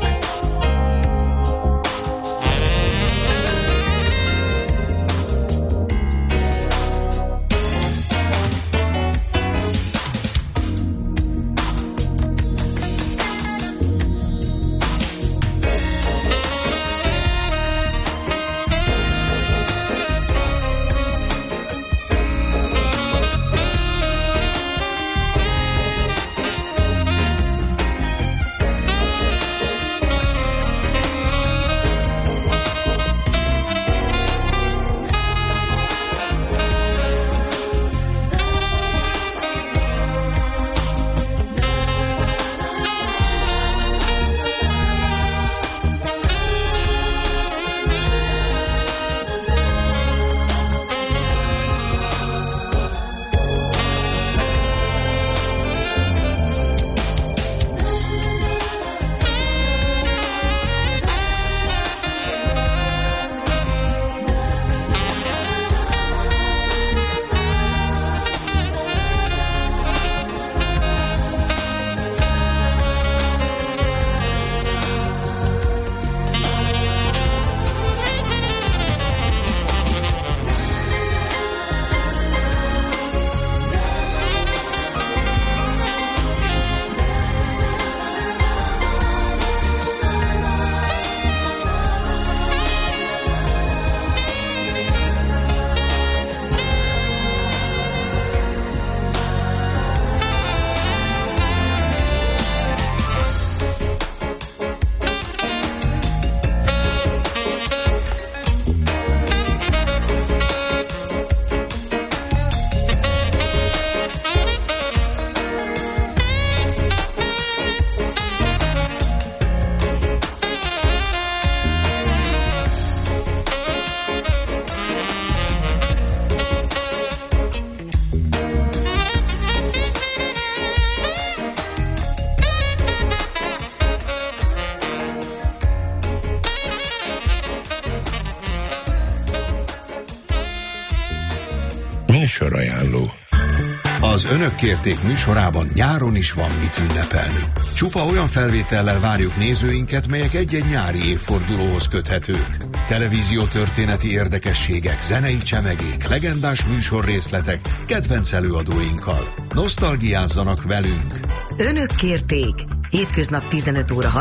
Műsorajánló. Az Önök kérték műsorában nyáron is van mit ünnepelni. Csupa olyan felvétellel várjuk nézőinket, melyek egy-egy nyári évfordulóhoz köthetők. Televíziótörténeti érdekességek, zenei csemegék, legendás műsorrészletek, kedvenc előadóinkkal. Nosztalgiázzanak velünk! Önök kérték. Hétköznap tizenöt óra